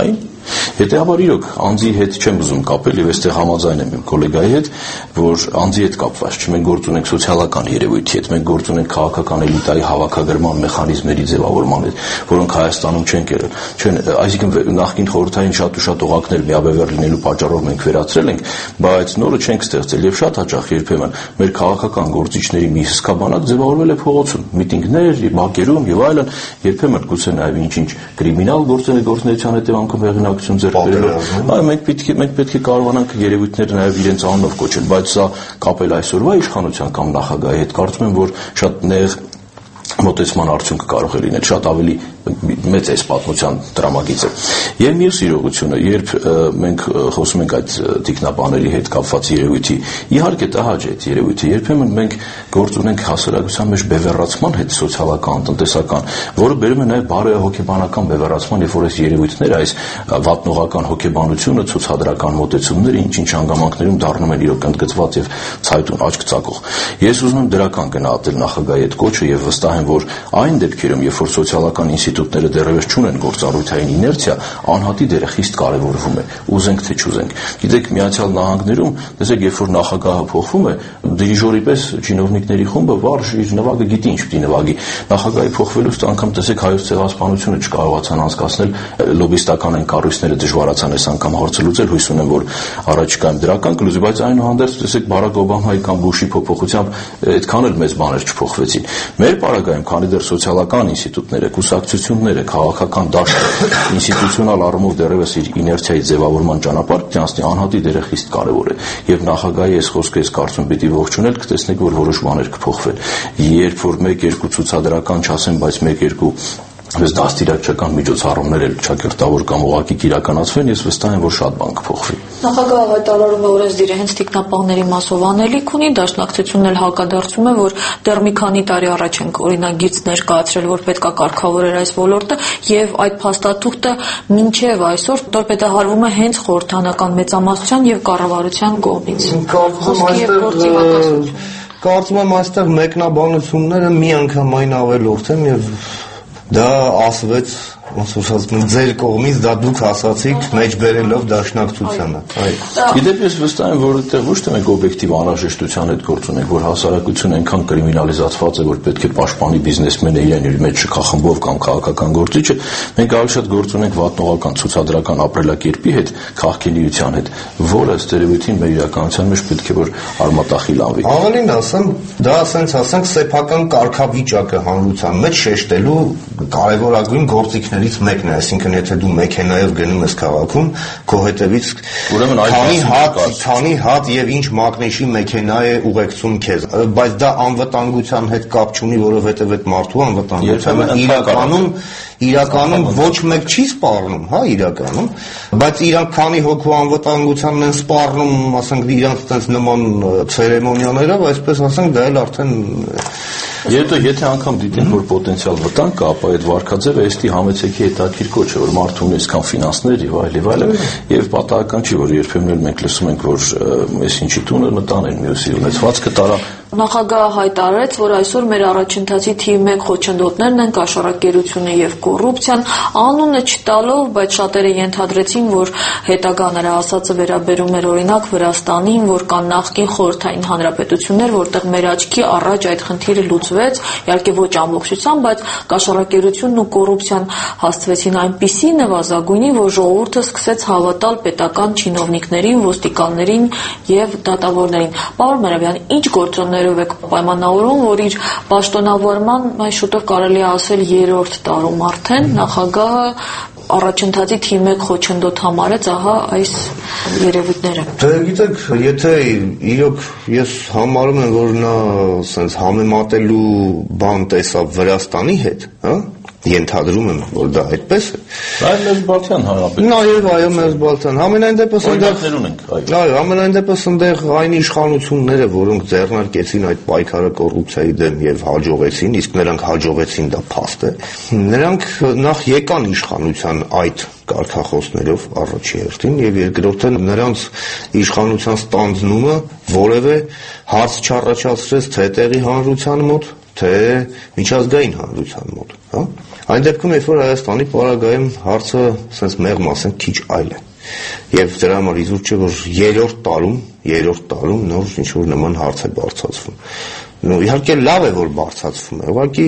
Հետևաբար իրոք անձի հետ չեմ ուզում կապել եւ այստեղ համաձայն եմ իմ գոլեգայի հետ, որ անձի հետ կապված չէ, մենք գործ ունենք սոցիալական երևույթի հետ, մենք գործ ունենք քաղաքական էլիտայի հավաքագրման մեխանիզմների ձևավորման հետ, որոնք Հայաստանում չեն կերել։ Չեն, այսինքն նախկին խորհրդային շատ ու շատ օղակներ միաբևեռ լինելու պատճառով մենք վերացրել ենք, բայց նորը չենք ստեղծել եւ շատ հաճախ երբեմն մեր քաղաքական գործիչների մի հսկաբանակ ձևավորվել է փողոցում, միտինգներ, բակերում եւ այլն, երբեմն գուցե նաեւ ինչ-ինչ կրիմինալ գործունեության հետևանքով հեղինակություն ձեռք բերելով։ Այո, մենք պետք է մենք պետք է կարողանանք երևույթները նաեւ իրենց անունով կոչել, բայց սա կապել այսօրվա իշխանության կամ նախագահի հետ կարծում եմ, որ շատ նեղ մոտեցման արդյունքը կարող է լինել, շատ ավելի մեծ է պատմության դրամագիծը։ Եվ մյուս իրողությունը, երբ մենք խոսում ենք այդ տիկնապաների հետ կապված երևույթի, իհարկե տհաճ է այդ երևույթը, երբեմն մենք գործ ունենք հասարակության մեջ բևեռացման հետ սոցիալական, տնտեսական, որը բերում է նաև բարոյահոգեբանական բևեռացման, երբ որ այս երևույթները, այս վատնողական հոգեբանությունը, ցուցադրական մոտեցումները ինչ-ինչ հանգամանքներում դառնում են իրոք ընդգծված եւ ցայտուն աչք ծակող։ Ես ուզում եմ դրական գնահատել նախագահի այդ կոչը եւ վստահ եմ, որ այն դեպքերում, երբ որ սոցիալական ինստիտուտները դեռևս չունեն գործառույթային իներցիա, անհատի դերը խիստ կարևորվում է, ուզենք թե չուզենք։ Գիտեք, Միացյալ Նահանգներում, տեսեք, երբ որ նախագահը փոխվում է, դիրիժորի պես չինովնիկների խումբը վարժ իր նվագը գիտի ինչ պիտի նվագի։ Նախագահի փոխվելուց անգամ տեսեք հայոց ցեղասպանությունը չկարողացան անցկացնել, լոբիստական են կառույցները դժվարացան այս անգամ հարցը լուծել, հույս ունեմ, որ առաջիկայում դրական կլուծի, բայց այնուհանդերձ տեսեք Բարակ Օբամայի կամ Բուշի փոփոխությամբ այդքան էլ մեծ բաներ չփոխվեցին։ Մեր պարագայում, քանի դեռ սոցիալական ինստիտուտները, կուսակցությունները, քաղաքական դաշտը ինստիտուցիոնալ առումով դեռևս իր իներցիայի ձևավորման ճանապարհ կյանցնի, անհատի դերը խիստ կարևոր է։ Եվ նախագահի այս խոսքը ես կարծում պիտի ողջունել, կտեսնեք, որ որոշ բաներ կփոխվեն։ Երբ որ մեկ-երկու ցուցադրական չասեմ, բայց մեկ-երկու Ես դաստիարակչական միջոցառումներ էլ ճակերտավոր կամ ուղղակի կիրականացվեն, ես վստահ եմ, որ շատ բան կփոխվի։ Նախագահը հայտարարում է, որ օրենսդիրը հենց տիկնապահների մասով անելիք ունի, դաշնակցությունն էլ հակադարձում է, որ դեռ մի քանի տարի առաջ ենք օրինագիծ ներկայացրել, որ պետք է կարգավորել այս ոլորտը, եւ այդ փաստաթուղթը մինչեւ այսօր տորպեդահարվում է հենց խորհրդանական մեծամասնության եւ կառավարության կողմից։ Կարծում եմ այստեղ մեկնաբանությունները մի անգամայն ավելորդ են եւ դա ասվեց ոնց որ ասում են ձեր կողմից դա դուք ասացիք մեջբերելով դաշնակցությանը։ Գիտեք, ես վստահ եմ, որ այդտեղ ոչ թե մենք օբյեկտիվ անհրաժեշտության հետ գործ ունենք, որ հասարակությունը այնքան կրիմինալիզացված է, որ պետք է պաշտպանի բիզնեսմենը իրեն իր մեջ չխախմբով կամ քաղաքական գործիչը, մենք ավելի շատ գործ ունենք վատնողական ցուցադրական ապրելակերպի հետ, քաղաքինիության հետ, որը ըստ երևույթին մեր իրականության մեջ պետք է որ արմատախիլ անվի։ Ավելին ասեմ, դա ասենց ասենք սեփական կարգավիճակը հանրության մեջ շեշտելու կարևորագույն գործիքներից մեկն է, այսինքն եթե դու մեքենայով գնում ես քաղաքում, քո հետևից քանի հատ, քանի հատ եւ ինչ մագնիշի մեքենա է ուղեկցում քեզ, բայց դա անվտանգության հետ կապ չունի, որովհետեւ այդ մարդու անվտանգությունը իրականում իրականում ոչ մեկ չի սպառնում, հա, իրականում, բայց իրանք քանի հոգու անվտանգությանն են սպառնում, ասենք իրանք այդպես նման ցերեմոնիաներով, այսպես ասենք դա էլ արդեն Եթե եթե անգամ դիտեն, որ պոտենցիալ վտանգ կա, ապա այդ վարկաձևը էստի համեցեքի հետաքրքիր կոչ է, որ մարդու ունի այսքան ֆինանսներ եւ այլ եւ այլ, եւ պատահական չի, որ երբեմն մենք լսում ենք, որ այս ինչի տունը մտան են մյուսի ունեցվածքը տարա։ Նախագահը հայտարարեց, որ այսօր մեր առաջընթացի թիվ մեկ խոչընդոտներն են կաշառակերությունը եւ կոռուպցիան, անունը չտալով, բայց շատերը ենթադրեցին, որ հետագա նրա ասածը վերաբերում էր օրինակ Վրաստանին, որ կան նախկին խորհրդային հանրապետություններ, որտեղ մեր աչքի առաջ այդ խնդիրը լուծվեց, իհարկե ոչ ամբողջությամբ, բայց կաշառակերությունն ու կոռուպցիան հասցվեցին այնպիսի նվազագույնի, որ ժողովուրդը սկսեց հավատալ պետական չինովնիկներին, ոստիկաններին եւ դատավորներին։ Պարոն Մանավյան, ինչ գործոններով եք պայմանավորում, որ իր պաշտոնավարման այս շուտով կարելի է ասել երրորդ տարում արդեն նախագահը առաջընթացի թիվ մեկ խոչընդոտ համարեց ահա այս երևույթները։ Դե գիտեք, եթե իրոք ես համարում եմ, որ նա ասենց համեմատելու բան տեսավ Վրաստանի հետ, հա, ենթադրում եմ, որ դա այդպես է։ Այո, Մերձբալթյան հանրապետություն։ Նաեւ այո, Մերձբալթյան։ Համենայն դեպս այնտեղ ունենք, այո, համենայն դեպս այնտեղ այն իշխանությունները, որոնք ձեռնարկեցին այդ պայքարը կոռուպցիայի դեմ եւ հաջողեցին, իսկ նրանք հաջողեցին, դա փաստ է։ Նրանք նախ եկան իշխանության այդ կարգախոսներով առաջի հերթին եւ երկրորդը նրանց իշխանության ստանձնումը որևէ հարց չառաջացրեց թե տեղի հանրության մոտ, թե միջազգային հանրության մոտ, հա։ Այն դեպքում, երբ որ Հայաստանի պարագայում հարցը sense մեղմ ասենք քիչ այլ է։ Եվ դրա համար իզուր չէ, որ երրորդ տարում, երրորդ տարում նոր ինչ-որ նման հարց է բարձրացվում։ Ну, իհարկե լավ է, որ բարձրացվում է։ Ուղղակի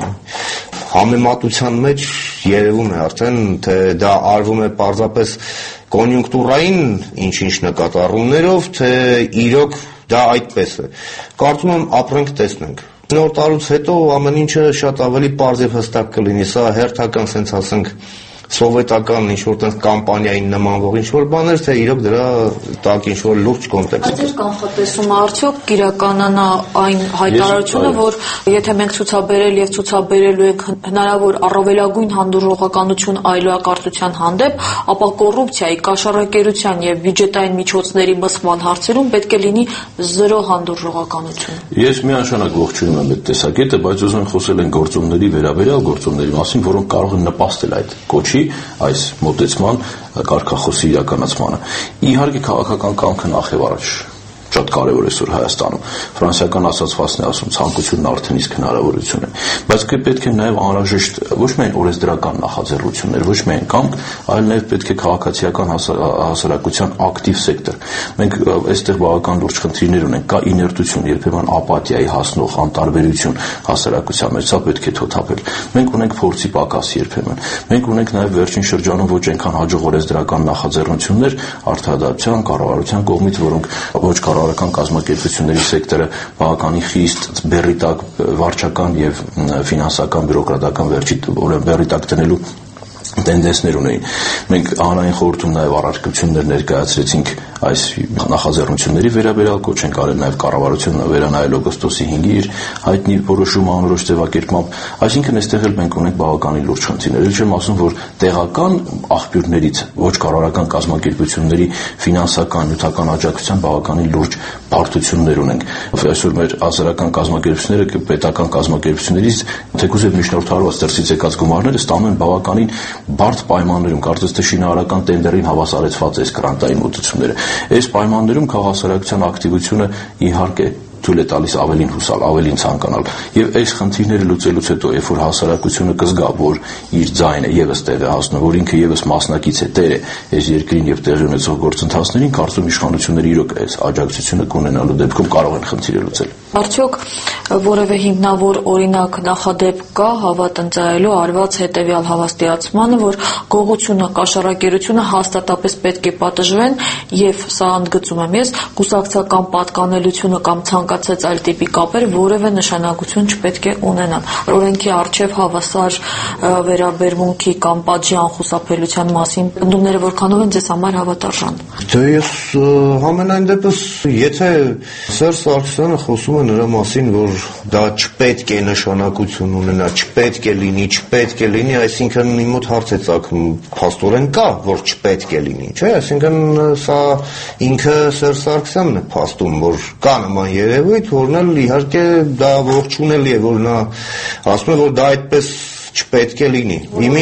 համեմատության մեջ երևում է արդեն, թե դա արվում է պարզապես կոնյունկտուրային ինչ-ինչ նկատառումներով, թե իրոք դա այդպես է։ Կարծում եմ ապրենք տեսնենք։ Նոր տարուց հետո ամեն ինչը շատ ավելի պարզ եւ հստակ կլինի, սա հերթական sense ասենք սովետական ինչ-որ տես կամպանիային նմանվող ինչ-որ բաներ, թե իրոք դրա տակ ինչ-որ լուրջ կոնտեքստ։ Այդ կանխատեսումը արդյոք կիրականանա այն հայտարարությունը, որ եթե մենք ցուցաբերել եւ ցուցաբերելու ենք հնարավոր առավելագույն հանդուրժողականություն այլոյակարծության հանդեպ, ապա կոռուպցիայի, կաշառակերության եւ բյուջետային միջոցների մսման հարցերում պետք է լինի զրո հանդուրժողականություն։ Ես միանշանակ ողջունում եմ այդ տեսակետը, բայց ուզում եմ խոսել են գործոնների վերաբերյալ գործոնների մասին, որոնք կարող են նպաստել այդ կոչի այս մոտեցման կարգախոսի իրականացմանը։ Իհարկե քաղաքական կամքը նախ եւ առաջ շատ կարևոր է այսօր Հայաստանում։ Ֆրանսիական ասացվածն է ասում, ցանկությունն արդեն իսկ հնարավորություն է։ Բայց պետք է նաև անհրաժեշտ ոչ միայն օրենսդրական նախաձեռնություններ, ոչ միայն կամք, այլ նաև պետք է քաղաքացիական հասարակության ակտիվ սեկտոր։ Մենք այստեղ բավական լուրջ խնդիրներ ունենք, կա իներտություն, երբեմն ապաթիայի հասնող անտարբերություն հասարակության մեջ, սա պետք է թոթափել։ Մենք ունենք փորձի պակաս երբեմն։ Մենք ունենք նաև վերջին շրջանում ոչ այնքան հաջող օրենսդրական նախաձեռնություններ արդարադատության, կառավարության կողմից, որոնք ոչ կառավարական կազմակերպությունների սեկտորը բավականին խիստ բեռի տակ վարչական եւ ֆինանսական բյուրոկրատական վերջի բեռի տակ տնելու տենդենսներ ունեին։ Մենք հանրային խորհրդում նաև առարկություններ ներկայացրեցինք այս նախաձեռնությունների վերաբերյալ, կոչ ենք արել նաև կառավարությունը վերանայել օգոստոսի հինգի իր հայտնի որոշումը անորոշ ձևակերպմամբ, այսինքն այստեղ էլ մենք ունենք բավականին լուրջ խնդիրներ։ Էլ չեմ ասում, որ տեղական աղբյուրներից ոչ կառավարական կազմակերպությունների ֆինանսական, նյութական աջակցության բավականին լուրջ բարդություններ ունենք։ Այսօր մեր հասարակական կազմակերպությունները պետական կազմակերպություններից թեկուզ եւ միջնորդարված դրսից եկած գումարները ստանում են բավականին բարդ պայմաններում, կարծես թե շինարարական տենդերին հավասարեցված է գրանտային մոտեցումները։ Այս պայմաններում քաղաքասարակության ակտիվությունը իհարկե թույլ է տալիս ավելին հուսալ, ավելին ցանկանալ։ Եվ այս խնդիրները լուծելուց հետո, երբ որ հասարակությունը կզգա, որ իր ձայնը եւս տեղ է հասնում, որ ինքը եւս մասնակից է, տեր է այս երկրին եւ տեղի ունեցող գործընթացներին, կարծում իշխանությունները իրոք այս աջակցությունը կունենալու դեպքում կարող են խնդիրը լուծել։ Արդյոք որևէ հիմնավոր օրինակ նախադեպ կա հավատնձայելու արված հետևյալ հավաստիացմանը, որ գողությունը, կաշառակերությունը հաստատապես պետք է պատժվեն եւ սա ընդգծում եմ ես, կուսակցական պատկանելությունը կամ ցանկացած այլ տիպի կապեր որևէ նշանակություն չպետք է ունենան։ Օրենքի առջև հավասար վերաբերմունքի կամ պատժի անխուսափելիության մասին ընդդումները որքանով են ձեզ համար հավատարժան։ Դե ես համենայն դեպս, եթե Սերժ Սարգսյանը խոսում է նրա մասին, որ դա չպետք է նշանակություն ունենա, չպետք է լինի, չպետք է լինի, այսինքն իմ մոտ հարց է ծագում, փաստորեն կա, որ չպետք է լինի, չէ՞, այսինքն սա ինքը Սերժ Սարգսյանն է փաստում, որ կա նման երևույթ, որն էլ իհարկե դա ողջունելի է, որ նա ասում է, որ դա այդպես չպետք է լինի։ Իմի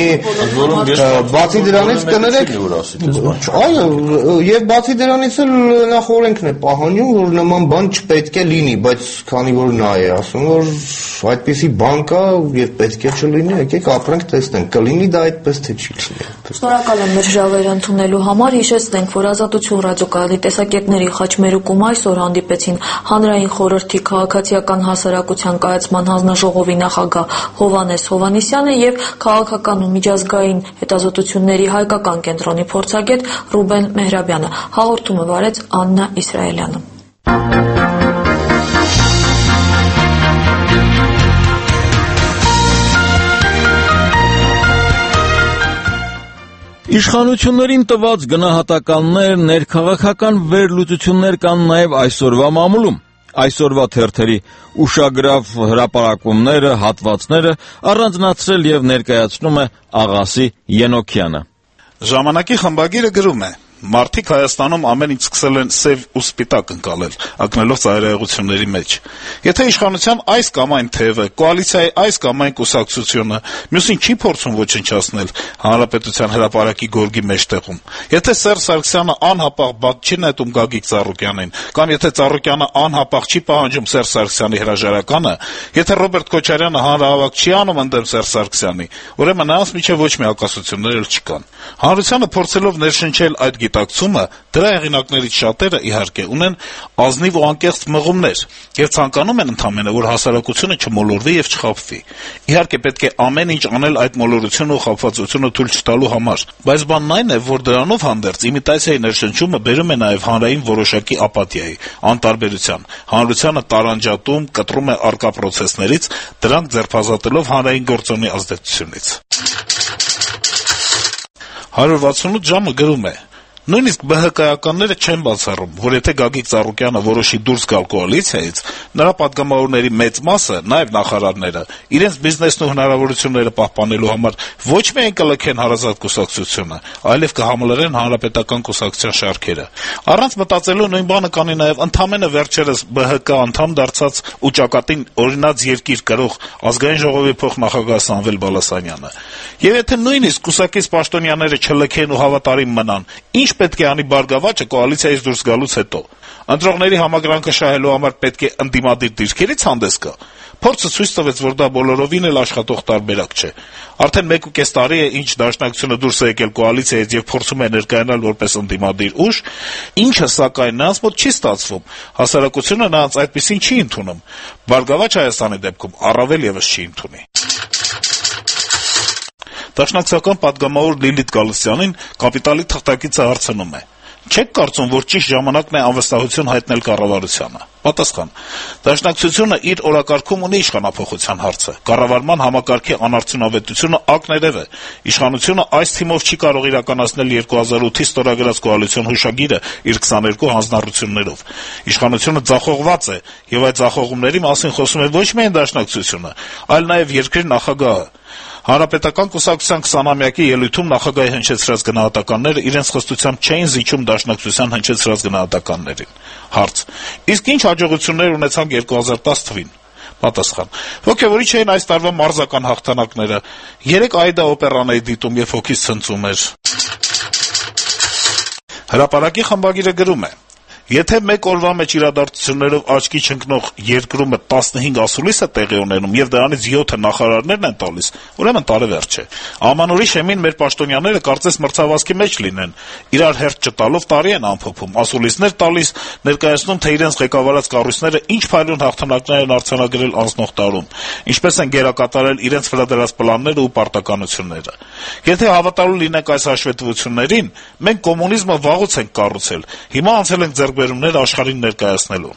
բացի դրանից կներեք, այո, եւ բացի դրանից էլ նախ օրենքն է պահանջում, որ նման բան չպետք է լինի, բայց քանի որ նա է ասում, որ այդպիսի բան կա եւ պետք է չլինի, եկեք ապրենք տեսնենք, կլինի դա այդպես թե չի լինի։ Շնորհակալ եմ մեր հրավերը ընդունելու համար, հիշեցնենք, որ Ազատություն ռադիոկայանի տեսակետների խաչմերուկում այսօր հանդիպեցին հանրային խորհրդի քաղաքացիական հասարակության կայացման հանձնաժողովի նախագահ Հովհաննես Հովհաննիսյանը եւ քաղաքական ու միջազգային հետազոտությունների հայկական կենտրոնի փորձագետ Ռուբեն Մեհրաբյանը։ Հաղորդումը վարեց Աննա Իսրայելյանը։ Իշխանություններին տված գնահատականներ, ներքաղաքական վերլուծություններ կան նաև այսօրվա մամուլում։ Այսօրվա թերթերի ուշագրավ հրապարակումները, հատվածները առանձնացրել եւ ներկայացնում է Աղասի Ենոքյանը։ Ժամանակի խմբագիրը գրում է. մարդիկ Հայաստանում ամեն ինչ սկսել են սև ու սպիտակ ընկալել, ակնելով ծայրահեղությունների մեջ։ Եթե իշխանության այս կամ այն թևը, կոալիցիայի այս կամ այն կուսակցությունը մյուսին չի փորձում ոչնչացնել հանրապետության հրապարակի գորգի մեջտեղում, եթե Սերժ Սարգսյանը անհապաղ բաց չի նետում Գագիկ Ծառուկյանին, կամ եթե Ծառուկյանը անհապաղ չի պահանջում Սերժ Սարգսյանի հրաժարականը, եթե Ռոբերտ Քոչարյանը հանրահավաք չի անում ընդդեմ Սերժ Սարգսյանի, ուրեմն նրանց միջև ոչ մի հակասություններ էլ չկան։ Հանրությանը փորձելով ներշնչել այդ գիտակցումը, դրա հեղինակներից շատերը, իհարկե, ունեն ազնիվ ու անկեղծ մղումներ եւ ցանկանում են ընդամենը, որ հասարակությունը չմոլորվի եւ չխաբվի։ Իհարկե, պետք է ամեն ինչ անել այդ մոլորությունը ու խաբվածությունը թույլ չտալու համար, բայց բանն այն է, որ դրանով հանդերձ իմիտացիայի ներշնչումը բերում է նաեւ հանրային որոշակի ապաթիայի, անտարբերության, հանրությանը տարանջատում, կտրում է արկա պրոցեսներից, դրանք ձերբազատելով հանրային գործոնի ազդեցությունից։ հարյուր վաթսունութ ժամը գրում է. Նույնիսկ Բ Հ Կ-ականները չեն բացառում, որ եթե Գագիկ Ծառուկյանը որոշի դուրս գալ կոալիցիայից, նրա պատգամավորների մեծ մասը, նաև նախարարները, իրենց բիզնեսն ու հնարավորությունները պահպանելու համար ոչ միայն կլքեն հարազատ կուսակցությունը, այլև կհամալրեն հանրապետական կուսակցության շարքերը։ Առանց մտածելու նույն բանը կանի նաև ընդամենը վերջերս Բ Հ Կ անդամ դարձած ու ճակատին օրինաց երկիր կրող Ազգային ժողովի փոխնախագահ Սամվել Բալասանյանը։ Եվ եթե նույնիսկ կուսակից պաշտոնյաները չլքեն ու հավատարիմ մնան, ինչ պետք է անի Բարգավաճը կոալիցիայից դուրս գալուց հետո։ Ընտրողների համակրանքը շահելու համար պետք է ընդդիմադիր դիրքերից հանդես գա։ Փորձը ցույց տվեց, որ դա բոլորովին էլ աշխատող տարբերակ չէ։ Արդեն մեկ ու կես տարի է, ինչ Դաշնակցությունը դուրս է եկել կոալիցիայից եւ փորձում է ներկայանալ որպես ընդդիմադիր ուժ, ինչը սակայն նրանց մոտ չի ստացվում։ Հասարակությունը նրանց այդպեսին չի ընդունում։ Բարգավաճ Հայաստանի դեպքում առավել եւս չի ընդունի։ Դաշնակցական պատգամավոր Լիլիթ Գալստյանին կապիտալի թղթակիցը հարցնում է. Չեք կարծում, որ ճիշտ ժամանակն է անվստահություն հայտնել կառավարությանը։ Պատասխան. Դաշնակցությունը իր օրակարգում ունի իշխանափոխության հարցը։ Կառավարման համակարգի անարդյունավետությունը ակներև է։ Իշխանությունը այս թիմով չի կարող իրականացնել երկու հազար ութի ստորագրած կոալիցիոն հուշագիրը իր քսաներկու հանձնառություններով։ Իշխանությունը ձախողված է, եւ այդ ձախողումների մասին խոսում է ոչ միայն Դաշնակցությունը, այլ նաեւ երկրի նախագահը։ Հանրապետական կուսակցության քսանամյակի ելույթում նախագահի հնչեցրած գնահատականները իրենց խստությամբ չէին զիջում Դաշնակցության հնչեցրած գնահատականներին։ Հարց. իսկ ինչ հաջողություններ ունեցանք երկու հազար տասը թվին։ Պատասխան. ոգևորիչ էին այս տարվա մարզական հաղթանակները, երեք Այդա օպերան էի դիտում եւ հոգիս ցնծում էր։ Հրապարակի խմբագիրը գրում է. Եթե մեկ օրվա մեջ իրադարձություններով աչքի չընկնող երկրումը տասնհինգ ասուլիս է տեղի ունենում եւ դրանից յոթը նախարարներն են տալիս, ուրեմն տարեվերջ է։ Ամանորի շեմին մեր պաշտոնյաները կարծես մրցավազքի մեջ լինեն, իրար հերթ չտալով տարի են ամփոփում, ասուլիսներ տալիս, ներկայացնում, թե իրենց ղեկավարած կառույցները ինչ փայլուն հաղթանակներ են արձանագրել անցնող տարում, ինչպես են գերակատարել իրենց վրա դրած պլանները ու պարտականությունները։ Եթե հավատալու լինենք այս հաշվետվություններին, մենք կոմունիզմը վաղուց ենք կառուցել, հիմա անցել ենք ձեռքբերումներ աշխարհին ներկայացնելու։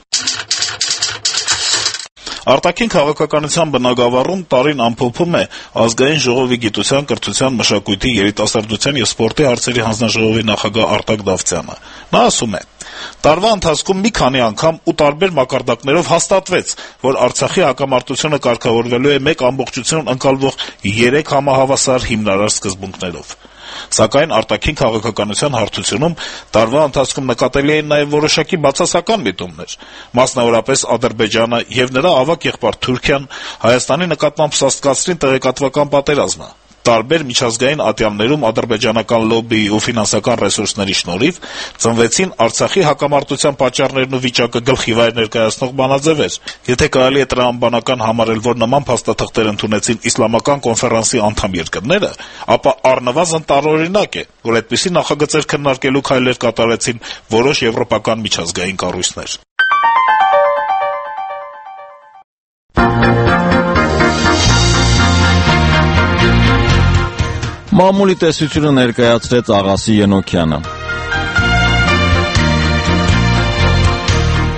Արտաքին քաղաքականության բնագավառում տարին ամփոփում է Ազգային ժողովի գիտության, կրթության, մշակույթի, երիտասարդության եւ սպորտի հարցերի հանձնաժողովի նախագահ Արտակ Դավթյանը։ Նա ասում է. Տարվա ընթացքում մի քանի անգամ ու տարբեր մակարդակներով հաստատվեց, որ Արցախի հակամարտությունը կարգավորվելու է մեկ ամբողջություն ընկալվող երեք համահավասար հիմնարար սկզբունքներով։ Սակայն արտաքին քաղաքականության հարթությունում տարվա ընթացքում նկատելի էին նաև որոշակի բացասական միտումներ, մասնավորապես Ադրբեջանը եւ նրա ավագ եղբայր Թուրքիան Հայաստանի նկատմամբ սաստկացրին տեղեկատվական պատերազմը։ Տարբեր միջազգային ատյաններում ադրբեջանական լոբբիի ու ֆինանսական ռեսուրսների շնորհիվ ծնվեցին Արցախի հակամարտության պատճառներն ու վիճակը գլխիվայր ներկայացնող բանաձևեր։ Եթե կարելի է տրամաբանական համարել, որ նման փաստաթղթեր ընդունեցին իսլամական կոնֆերանսի անդամ երկրները, ապա առնվազն տարօրինակ է, որ այդպիսի նախագծեր քննարկելու քայլեր կատարեցին որոշ եվրոպական միջազգային կառույցներ։ Մամուլի տեսությունը ներկայացրեց Աղասի Ենոքյանը։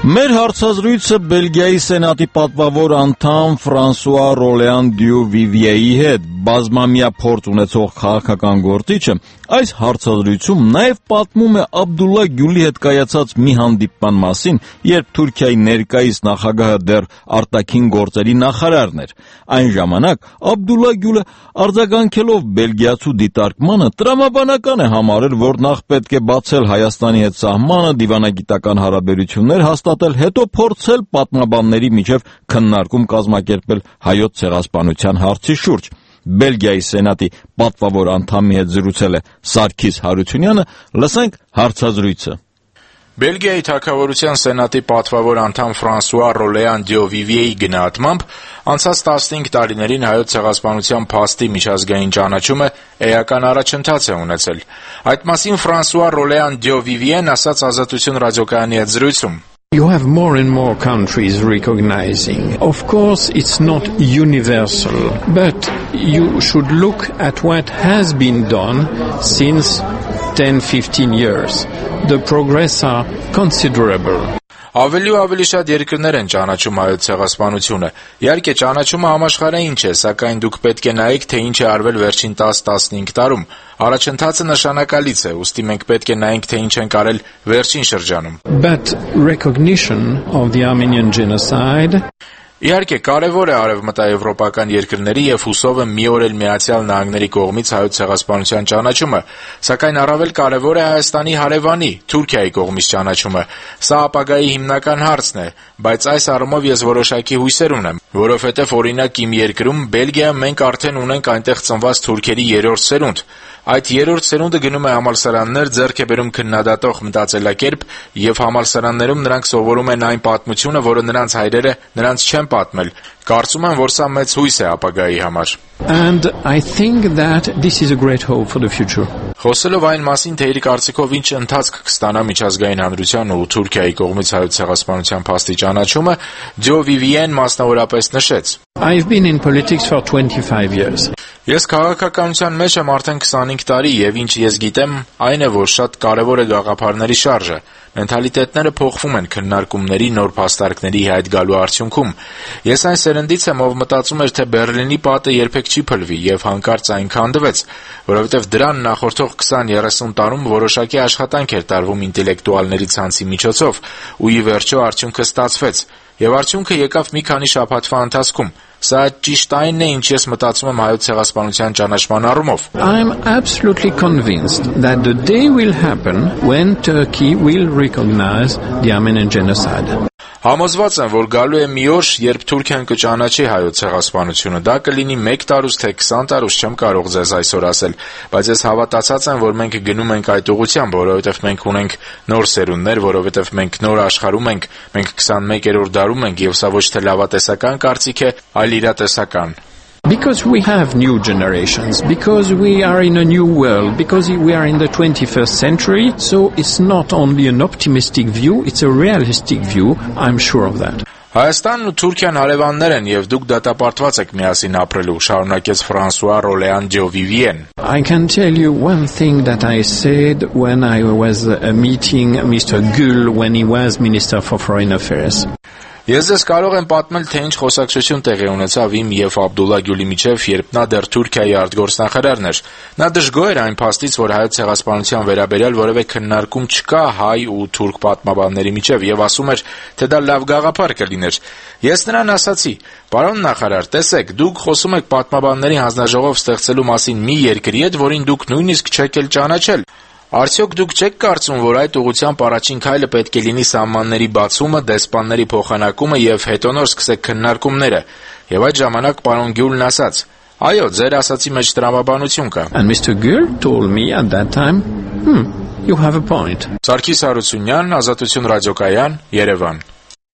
Մեր հարցազրույցը Բելգիայի Սենատի պատվավոր անդամ Ֆրանսուଆ Ռոլեան դյու Վիվիեի հետ, բազմամյա փորձ ունեցող քաղաքական գործիչը, այս հարցազրույցում նաև պատմում է Աբդուլլա Գյուլի հետ կայացած մի հանդիպման մասին, երբ Թուրքիայի ներկայիս նախագահը դեռ արտաքին գործերի նախարարն էր։ Այն ժամանակ Աբդուլլա Գյուլը արձագանքելով բելգիացու դիտարկմանը տրամաբանական է համարել, որ նախ պետք է բացել Հայաստանի հետ սահմանը, դիվանագիտական հարաբերություններ հաստատել, հետո փորձել պատմաբանների միջև քննարկում կազմակերպել Հայոց ցեղասպանության հարցի շուրջ։ Բելգիայի Սենատի պատվավոր անդամի հետ զրուցել է Սարգիս Հարությունյանը, լսենք հարցազրույցը։ Բելգիայի Թագավորության Սենատի պատվավոր անդամ Ֆրանսուଆ Ռոլեան դյու Վիվիեի գնահատմամբ անցած տասնհինգ տարիներին Հայոց ցեղասպանության փաստի միջազգային ճանաչումը էական առաջընթաց է ունեցել։ Այդ մասին Ֆրանսուଆ Ռոլեան դյու Վիվիեն ասաց Ազատություն ռադիոկայանի հետ զրույցում. You have more and more countries recognizing. Of course, it's not universal, but you should look at what has been done since ten to fifteen years. The progress are considerable. Ավելի ու ավելի շատ երկրներ են ճանաչում Հայոց ցեղասպանությունը։ Իհարկե, ճանաչումը համաշխարհային չէ, սակայն դուք պետք է նայեք, թե ինչ է արվել վերջին տասը տասնհինգ տարում։ Առաջընթացը նշանակալից է, ուստի մենք պետք է նայենք, թե ինչ ենք արել վերջին շրջանում։ But recognition of the Armenian genocide Իհարկե, կարևոր է արևմտաեվրոպական երկրների եւ հուսով եմ մի օր էլ Միացյալ Նահանգների կողմից Հայոց ցեղասպանության ճանաչումը, սակայն առավել կարևոր է Հայաստանի հարևանի Թուրքիայի կողմից ճանաչումը։ Սա ապագայի հիմնական հարցն է, բայց այս առումով ես որոշակի հույսեր ունեմ, որովհետեւ օրինակ իմ երկրում Բելգիայում մենք արդեն ունենք այնտեղ ծնված թուրքերի երրորդ սերունդ։ Այդ երրորդ սերունդը գնում է համալսարաններ, ձեռք է բերում քննադատող մտածելակերպ եւ համալսարաններում նրանք սովորում են այն պատմությունը, որը նրանց հայրերը նրանց չեն պատմել։ Կարծում եմ, որ սա մեծ հույս է ապագայի համար։ And I think that this is a great hope for the future. Խոսելով այն մասին, թե իր կարծիքով ինչ ընթացք կստանա միջազգային հանրության ու Թուրքիայի կողմից Հայոց ցեղասպանության փաստի ճանաչումը, Դյու Վիվիեն մասնավորապես նշեց. I've been in politics for twenty-five years. Ես քաղաքականության մեջ եմ արդեն քսանհինգ տարի եւ ինչ ես գիտեմ, այն է, որ շատ կարեւոր է գաղափարների շարժը։ Մենթալիտետները փոխվում են քննարկումների, նոր փաստարկների հայտ գալու արդյունքում։ Ես այն սերնդից եմ, ով մտածում էր, թե Բեռլինի պատը երբեք չի փլվի եւ հանկարծ այն քանդվեց, որովհետեւ դրան նախորդող քսան-երեսուն տարում որոշակի աշխատանք էր տարվում ինտելեկտուալների ցանցի միջոցով, ու ի վերջո արդյունքը ստացվեց։ Եվ արդյունքը եկավ մի քանի շաբաթվա ընթացքում։ Սա ճիշտ այնն է, ինչ ես մտածում եմ Հայոց ցեղասպանության ճանաչման առումով։ I'm absolutely convinced that the day will happen when Turkey will recognize the Armenian genocide. Համոզված եմ, որ գալու է մի օր, երբ Թուրքիան կճանաչի Հայոց ցեղասպանությունը։ Դա կլինի մեկ տարուց թե քսան տարուց, չեմ կարող ձեզ այսօր ասել, բայց ես հավատացած եմ, որ մենք գնում ենք այդ ուղղությամբ, որովհետև մենք ունենք նոր սերունդներ, որովհետև մենք նոր աշխարհում ենք, մենք քսանմեկերորդ դարում ենք, եւ սա ոչ թե լավատեսական կարծիք է, այլ իրատեսական։ Because we have new generations, because we are in a new world, because we are in the twenty-first century, so it's not only an optimistic view, it's a realistic view, I'm sure of that. Հայաստանն ու Թուրքիան հարևաններ են եւ դուք դատապարտված եք միասին ապրելու, շարունակեց Ֆրանսուଆ Ռոլեան դյու Վիվիեն. I can tell you one thing that I said when I was uh, meeting Mister Gül when he was Minister for Foreign Affairs. Ես ձեզ կարող եմ պատմել, թե ինչ խոսակցություն տեղի ունեցավ իմ եւ Աբդուլլա Գյուլի միջև, երբ նա դեռ Թուրքիայի արտգործնախարարն էր։ Նա դժգոհ էր այն փաստից, որ Հայոց ցեղասպանության վերաբերյալ որևէ քննարկում չկա հայ ու թուրք պատմաբանների միջև եւ ասում էր, թե դա լավ գաղափար կլիներ։ Ես նրան ասացի. «Պարոն նախարար, տեսեք, դուք խոսում եք պատմաբանների հանձնաժողով ստեղծելու մասին մի երկրի հետ, որին դուք նույնիսկ չեք էլ ճանաչել։ Արդյոք դուք չեք կարծում, որ այդ ուղղությամբ առաջին քայլը պետք է լինի սահմանների բացումը, դեսպանների փոխանակումը եւ հետո նոր սկսեք քննարկումները»։ Եվ այդ ժամանակ պարոն Գյուլն ասաց. «Այո, ձեր ասացի մեջ տրամաբանություն կա»։ And Mister Gül told me at that time, hmm, you have a point. Սարգիս Հարությունյան, Ազատություն ռադիոկայան, Երևան։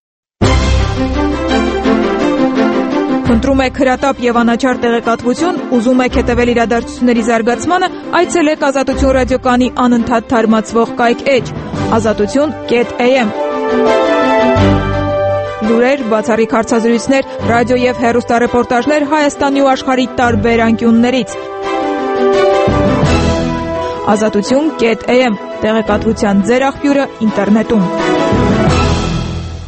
Ընտրում եք հրատապ եւ անաչառ տեղեկատվություն, ուզում եք հետևել իրադարձությունների զարգացմանը, այցելեք Ազատություն ռադիոկայանի անընդհատ թարմացվող կայք էջ ազատություն կետ էյ էմ։ Լուրեր, բացառիկ հարցազրույցներ, ռադիո եւ հեռուստառեպորտաժներ Հայաստանի ու աշխարհի տարբեր անկյուններից։ ազատություն կետ էյ էմ տեղեկատվության ձեր աղբյուրը ինտերնետում։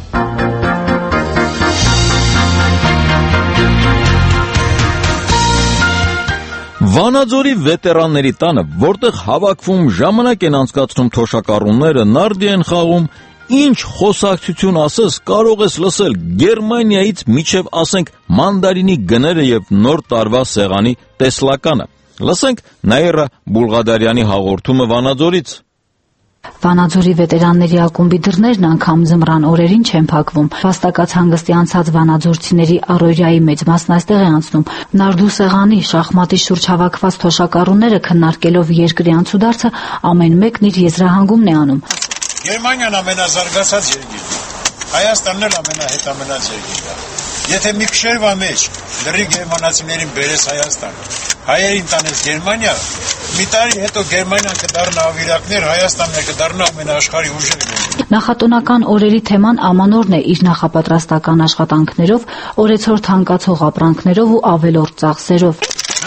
Վանաձորի վետերանների տանը, որտեղ հավաքվում ժամանակ են անցկացնում թոշակառուները, նարդի են խաղում, ինչ խոսակցություն ասես, կարող ես լսել Գերմանիայից մինչև ասենք մանդարինի գները եւ նոր տարվա սեղանի տեսլականը։ Լսենք Նաիրա Բուլղադարյանի հաղորդումը Վանաձորից։ Վանաձորի վետերանների ակումբի դռներն անգամ ձմռան օրերին չեն փակվում։ Վաստակած հանգստի անցած վանաձորցիների առօրյայի մեծ մասն այստեղ է անցնում։ Նարդու սեղանի, շախմատի շուրջ հավաքված թոշակառուները քննարկելով երկրի անցուդարձը ամեն մեկն իր եզրահանգումն է անում։ Գերմանիան ամենազարգացած երկիրն է, Հայաստանն էլ ամենահետամնաց երկիրն է։ Եթե մի քշերվա մեջ լրի գերմանացիներին բերես Հայաստան, հայերին տանես Գերմանիա, մի տարի հետո Գերմանիան կդառնա ավիրակներ, Հայաստանն կդառնա ամենաաշխարհի ուժերը։ Նախատոնական օրերի թեման ամանորն է իր նախապատրաստական աշխատանքներով, օրեցօր թանկացող ապրանքներով ու ավելորդ ծախսերով։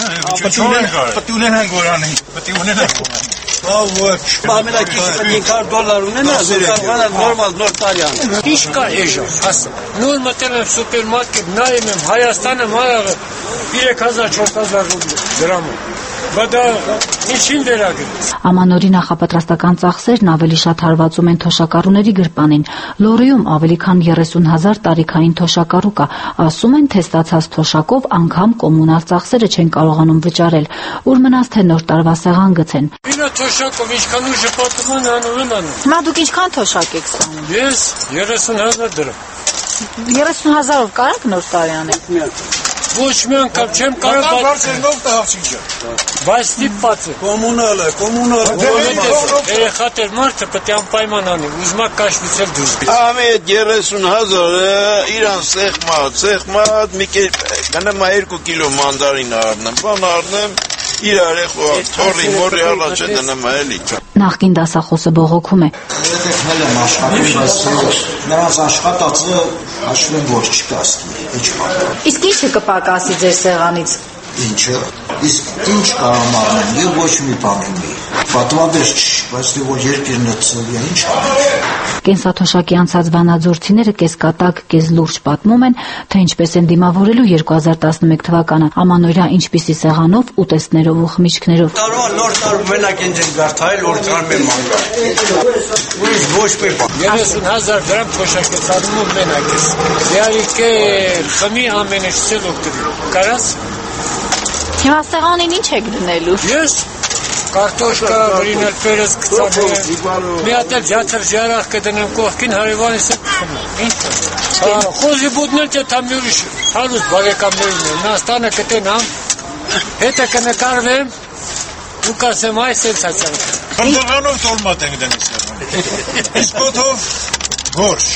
Պետք ունենան գորանի, պետք ունենան գորանի։ Ամենակիչը պետք է դոլար ունենա, կարողանա նորմալ նոր տարյան։ Ինչ կա էժա, ասա։ Նոր մտել եմ սուպերմարկետ, նայում եմ Հայաստանը մարաղը երեք հազար չորս հազար դրամ։ Բայց ինչին վերագրես։ Ամանորի նախապատրաստական ծախսերն ավելի շատ հարվածում են թոշակառուների գրպանին։ Լոռիում ավելի քան երեսուն հազար տարիքային թոշակառու կա։ Ասում են, թե ստացած թոշակով անգամ կոմունալ ծախսերը չեն կարողանում վճարել։ Ուր մնաց թե նոր տարվա սեղան գցեն։ Ինը թոշակով ինչքան ուժը պատում են անում են անում։ Հիմա դուք ինչքան թոշակ եք ստանում։ Ես երեսուն հազար դրամ։ երեսուն հազարով կարանք նոր տարի անել։ Ոչ մի անգամ չեմ կարող բարձրնով տաղճիճը։ Բայց ստիպված է։ Կոմունալ է, կոմունալ է։ Երեխաներ մարդը պետք է անպայման անի, ուզում է կաշվիցել դուրս գա։ Ամեդ երեսուն հազարը իրան սեղմատ, սեղմատ մի կերպ գնամ երկու կիլո մանդարին առնեմ, բան առնեմ, իր արեխո թորի մորի առաջ է դնեմ էլի։ Նախկին դասախոսը բողոքում է։ Եկել եմ աշխատում, բայց նրանց աշխատածը հաշվեն ոչ չկասկի, ինչ պատկան։ Իսկ ինչը կպակասի ձեր սեղանից։ Ինչը, իսկ ինչ կարամ արնեմ, և ոչ մի բան ունի։ Պատվադեր չի, բայց դե ոչ երկիրն է ծովի, ինչ արնեմ։ Կենսաթոշակի անցած վանաձորցիները կեսկատակ, կես լուրջ պատմում են, թե ինչպես են դիմավորելու երկու հազար տասնմեկ թվականը, ամանորյա ինչպիսի սեղանով, ուտեստներով ու խմիչքներով։ Տարվա նոր տարու մենակ են ձեն գարթայել, որ տրամեմ անգար։ Ուրիշ ոչ մի բան։ երեսուն հազար դրամ թոշակ է ծանում ու մենակ ես։ Դեարիկ է խմի ամենը չսել օգտվի։ Կարաս։ Հիմա սեղանին ինչ եք դնելու։ Ես կարտոշկա, վրինել պերս կծանեմ, մի հատ էլ ջաթր ժարախ կդնեմ կողքին հարևանիս է կխմեմ, ինչ է։ Խոզի բուդնել թե թամ յուրիշ հարուստ բարեկամներին է, նաստանը կտենամ, հետը կնկարվեմ, ու կասեմ այս էլ սացանք։ Խնդողանով տոլմատ ենք դնում սեղան, իսկոտով գորշ։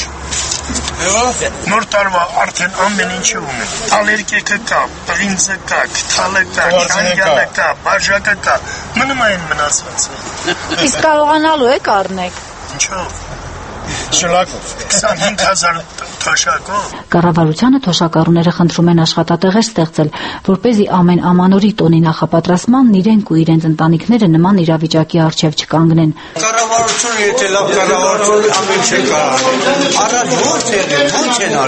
Նոր տարվա արդեն ամեն ինչը ունի, ալերկեքը կա, պղինձը կա, քթալը կա, քանգյալը կա, բաժակը կա, մնում այն մնացված է։ Իսկ կարողանալու եք առնեք։ Ինչով։ Շլակով, քսանհինգ հազար թոշակով։ Կառավարությանը թոշակառուները խնդրում են աշխատատեղեր ստեղծել, որպեսզի ամեն ամանորի տոնի նախապատրաստմանն իրենք ու իրենց ընտանիքները նման իրավիճակի առջև չկանգնեն։ Կառավարությունը եթե լավ կառավարություն ամեն չէ կարող։ Առաջ ո՞նց են, ո՞նց են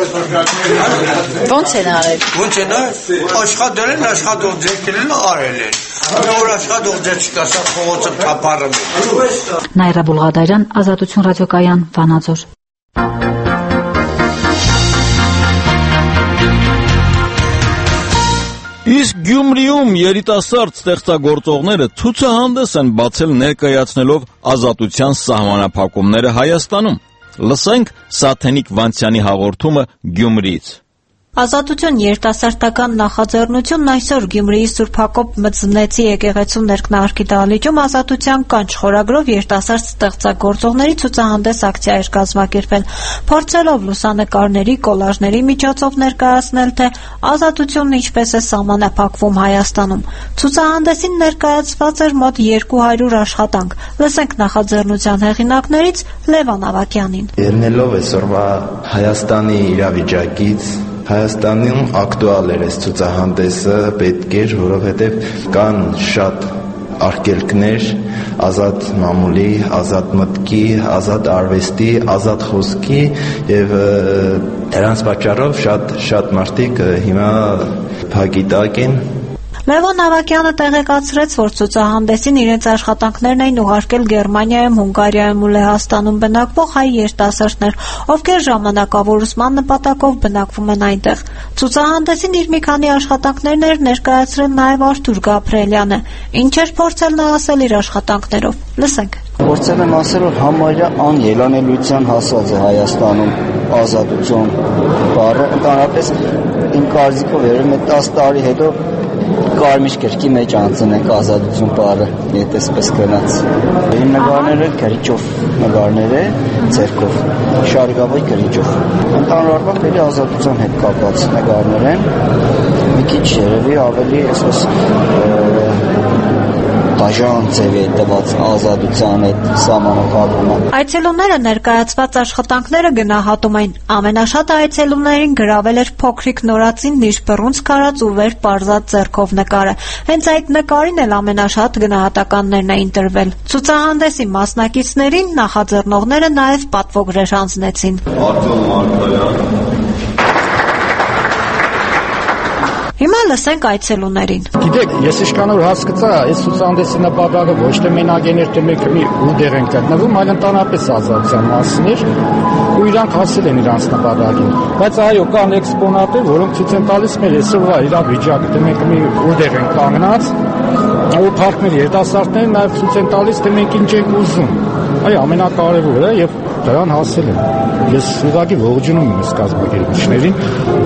արել։ Ո՞նց են արել։ Ո՞նց են արել։ Աշխատել են, աշխատող ձերքերն արել են։ Նոր աշխատող ձեր չկա, սա փողոցը թափառում է։ Նաիրա Բուլղադարյան, Ազատություն ռադիոկայան, Վանաձոր։ Իսկ Գյումրիում երիտասարդ ստեղծագործողները ցուցահանդես են բացել ներկայացնելով ազատության սահմանափակումները Հայաստանում։ Լսենք Սաթենիկ Վանցյանի հաղորդումը Գյումրիից։ Ազատություն երիտասարդական նախաձեռնությունն այսօր Գյումրիի Սուրբ Հակոբ Մծնեցի եկեղեցու ներքնահարկի դահլիճում ազատության կանչ խորագրով երիտասարդ ստեղծագործողների ցուցահանդես ակցիա էր կազմակերպել, փորձելով լուսանկարների, կոլաժների միջոցով ներկայացնել, թե ազատությունն ինչպես է սահմանափակվում Հայաստանում։ Ցուցահանդեսին ներկայացված էր մոտ երկու հարյուր աշխատանք։ Լսենք նախաձեռնության հեղինակներից Լևոն Ավագյանին։ Ելնելով այսօրվա Հայաստանի իրավիճակից Հայաստանում ակտուալ էր այս ցուցահանդեսը, պետք էր, որովհետև կան շատ արգելքներ ազատ մամուլի, ազատ մտքի, ազատ արվեստի, ազատ խոսքի եւ դրանց պատճառով շատ շատ մարդիկ հիմա փակի տակ են։ Լևոն Ավագյանը տեղեկացրեց, որ ցուցահանդեսին իրենց աշխատանքներն էին ուղարկել Գերմանիայում, Հունգարիայում ու Լեհաստանում բնակվող հայ երիտասարդներ, ովքեր ժամանակավոր ուսման նպատակով բնակվում են այնտեղ։ Ցուցահանդեսին իր մի քանի աշխատանքներն էր ներկայացրել նաև Արթուր Գաբրիելյանը։ Ինչ էր փորձել նա ասել իր աշխատանքներով։ Լսենք։ Փորձել եմ ասել, որ համարյա անելանելիության հասած է Հայաստանում ազատություն բառը, ընդհանրապես իմ կարծիքով երևի տասը տարի հետո կարմիր կրկի մեջ անցնենք ազատություն բառը, եթե այսպես գնաց։ Իմ նկարները գրիչով նկարներ է, ձեռքով, շարժավոր գրիչով։ Ընդհանրապես դեպի ազատության հետ կապված նկարներ են, մի քիչ երևի ավելի այսպես դաժան ձևի տված ազատության հետ սահմանափակումը։ Այցելուները ներկայացված աշխատանքները գնահատում են։ Ամենաշատը այցելուներին գրավել էր փոքրիկ նորածին իր բռունց քարած ու վեր պարզած ձեռքով նկարը։ Հենց այդ նկարին էլ ամենաշատ գնահատականներն էին տրվել։ Ցուցահանդեսի մասնակիցներին նախաձեռնողները նաև պատվոգրեր հանձնեցին։ Արտոն Մարկարյան Հիմա լսենք այցելուներին։ Գիտեք, ես իշքանոր հասկացա, այս ցուցահանդեսի նպատակը ոչ թե մենակ էր թե մեկը մի ուդեր են գտնվում, այլ ընդհանրապես ազատության մասին էր, ու իրանք հասել են իրանց նպատակին։ Բայց այո, կան էքսպոնատներ, որոնք ցույց են տալիս մեր այսօրվա իրավիճակը, թե մենք մի ուդեր են կանգնած, ու փառքներ երիտասարդները նաև ցույց են տալիս, թե մենք ինչ ենք ուզում։ Այո, ամենակարևորը եւ դրան հասել են։ Ես ուղղակի ողջունում եմ այս կազմակերպիչներին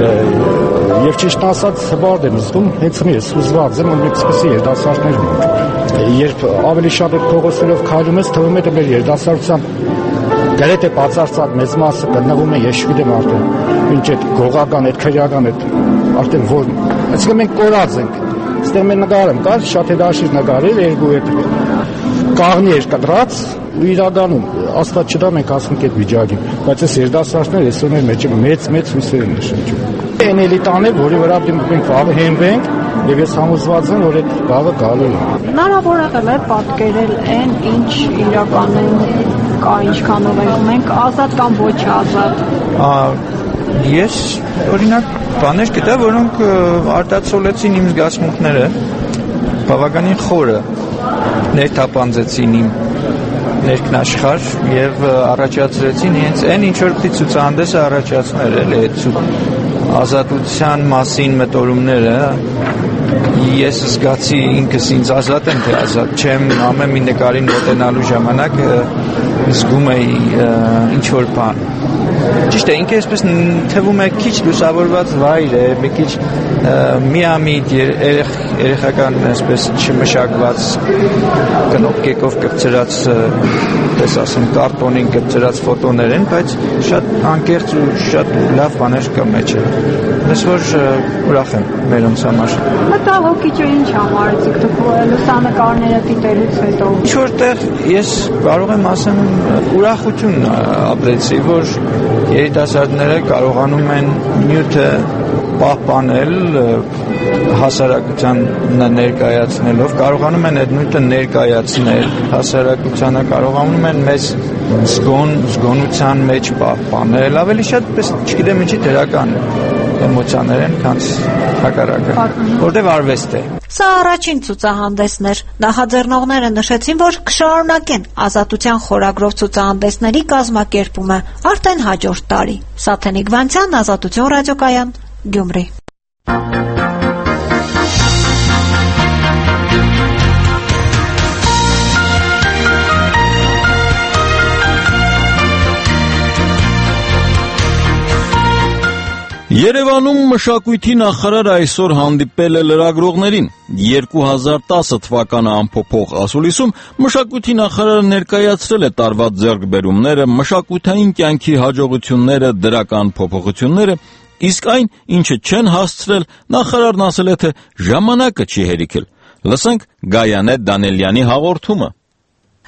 եւ ճիշտ ասած հբարդ եմ զգում, հենց ես հուզված եմ, որ մենք սկսի երիտասարդներ ունենք։ Երբ ավելի շատ այդ փողոցներով քայլում ես, թվում է թե մեր երիտասարդության գրեթե բացարձակ մեծ մասը գտնվում է, ես չգիտեմ արդեն, ինչ այդ գողական, այդ քրեական, այդ արդեն որ, այսինքն մենք կորած ենք։ Ստեղ մեր նկարը կար, շատ հետաքրքիր նկար էր, երկու հետ կաղնի էր կտրած ու իրականում աստված չտա մենք հասնենք այդ վիճակին, բայց այս երիտասարդները այսօր մեր մեջ մեծ մեծ հույսեր են նշում։ Այն էլիտան է, որի վրա մենք վաղը հենվենք եւ ես համոզված եմ, որ այդ վաղը գալու է։ Հնարավոր եղել է պատկերել այն, ինչ իրականում կա, ինչքանով ենք մենք ազատ կամ ոչ ազատ։ Ես օրինակ բաներ գտա, որոնք արտացոլեցին իմ զգացմունքները, բավականին խորը ներթափանցեցին իմ ներքնաշխարհ եւ առաջացրեցին հենց այն ինչ որ պիտի ցուցահանդեսը առաջացներ էլի այդ ազատության մասին մտորումները ես զգացի ինքս ինձ ազատ եմ թե ազատ չեմ ամեն մի նկարին մոտենալու ժամանակ զգում էի ինչ որ բան ճիշտ է ինքը այսպես թվում է քիչ լուսավորված վայր է մի քիչ միամիտ երեխական այսպես չմշակված կնոպ կեկով կպցրած պես ասեմ կարտոնին կպցրած ֆոտոներ են բայց շատ անկեղծ ու շատ լավ բաներ կա մեջը ես որ ուրախ եմ մերոնց համար մտահոգիչը ինչ համարեցիք դուք լուսանկարները դիտելուց հետո ինչ որտեղ ես կարող եմ ասեմ ուրախություն ապրեցի որ երիտասարդները կարողանում են նյութը պահպանել հասարակության ներկայացնելով կարողանում են այդ նյութը ներկայացնել հասարակությանը կարողանում են մեզ զգոն զգոնության մեջ պահպանել ավելի շատ պես չգիտեմ ինչի դրական էմոցիաներ են քան հակառակը որտեղ արվեստ է Սա առաջին ցուցահանդեսն էր նախաձեռնողները նշեցին որ կշարունակեն ազատության խորագրով ցուցահանդեսների կազմակերպումը արդեն հաջորդ տարի Սաթենիկ Վանցյան Ազատություն ռադիոկայան Գյումրի Երևանում մշակույթի նախարար այսօր հանդիպել է լրագրողներին։ երկու հազար տասը թվականը ամփոփող ասուլիսում մշակույթի նախարարը ներկայացրել է տարվա ձեռքբերումները, մշակութային կյանքի հաջողությունները, դրական փոփոխությունները, իսկ այն, ինչը չեն հասցրել, նախարարն ասել է, թե ժամանակը չի հերիքել։ Լսենք Գայանե Դանելյանի հաղորդումը։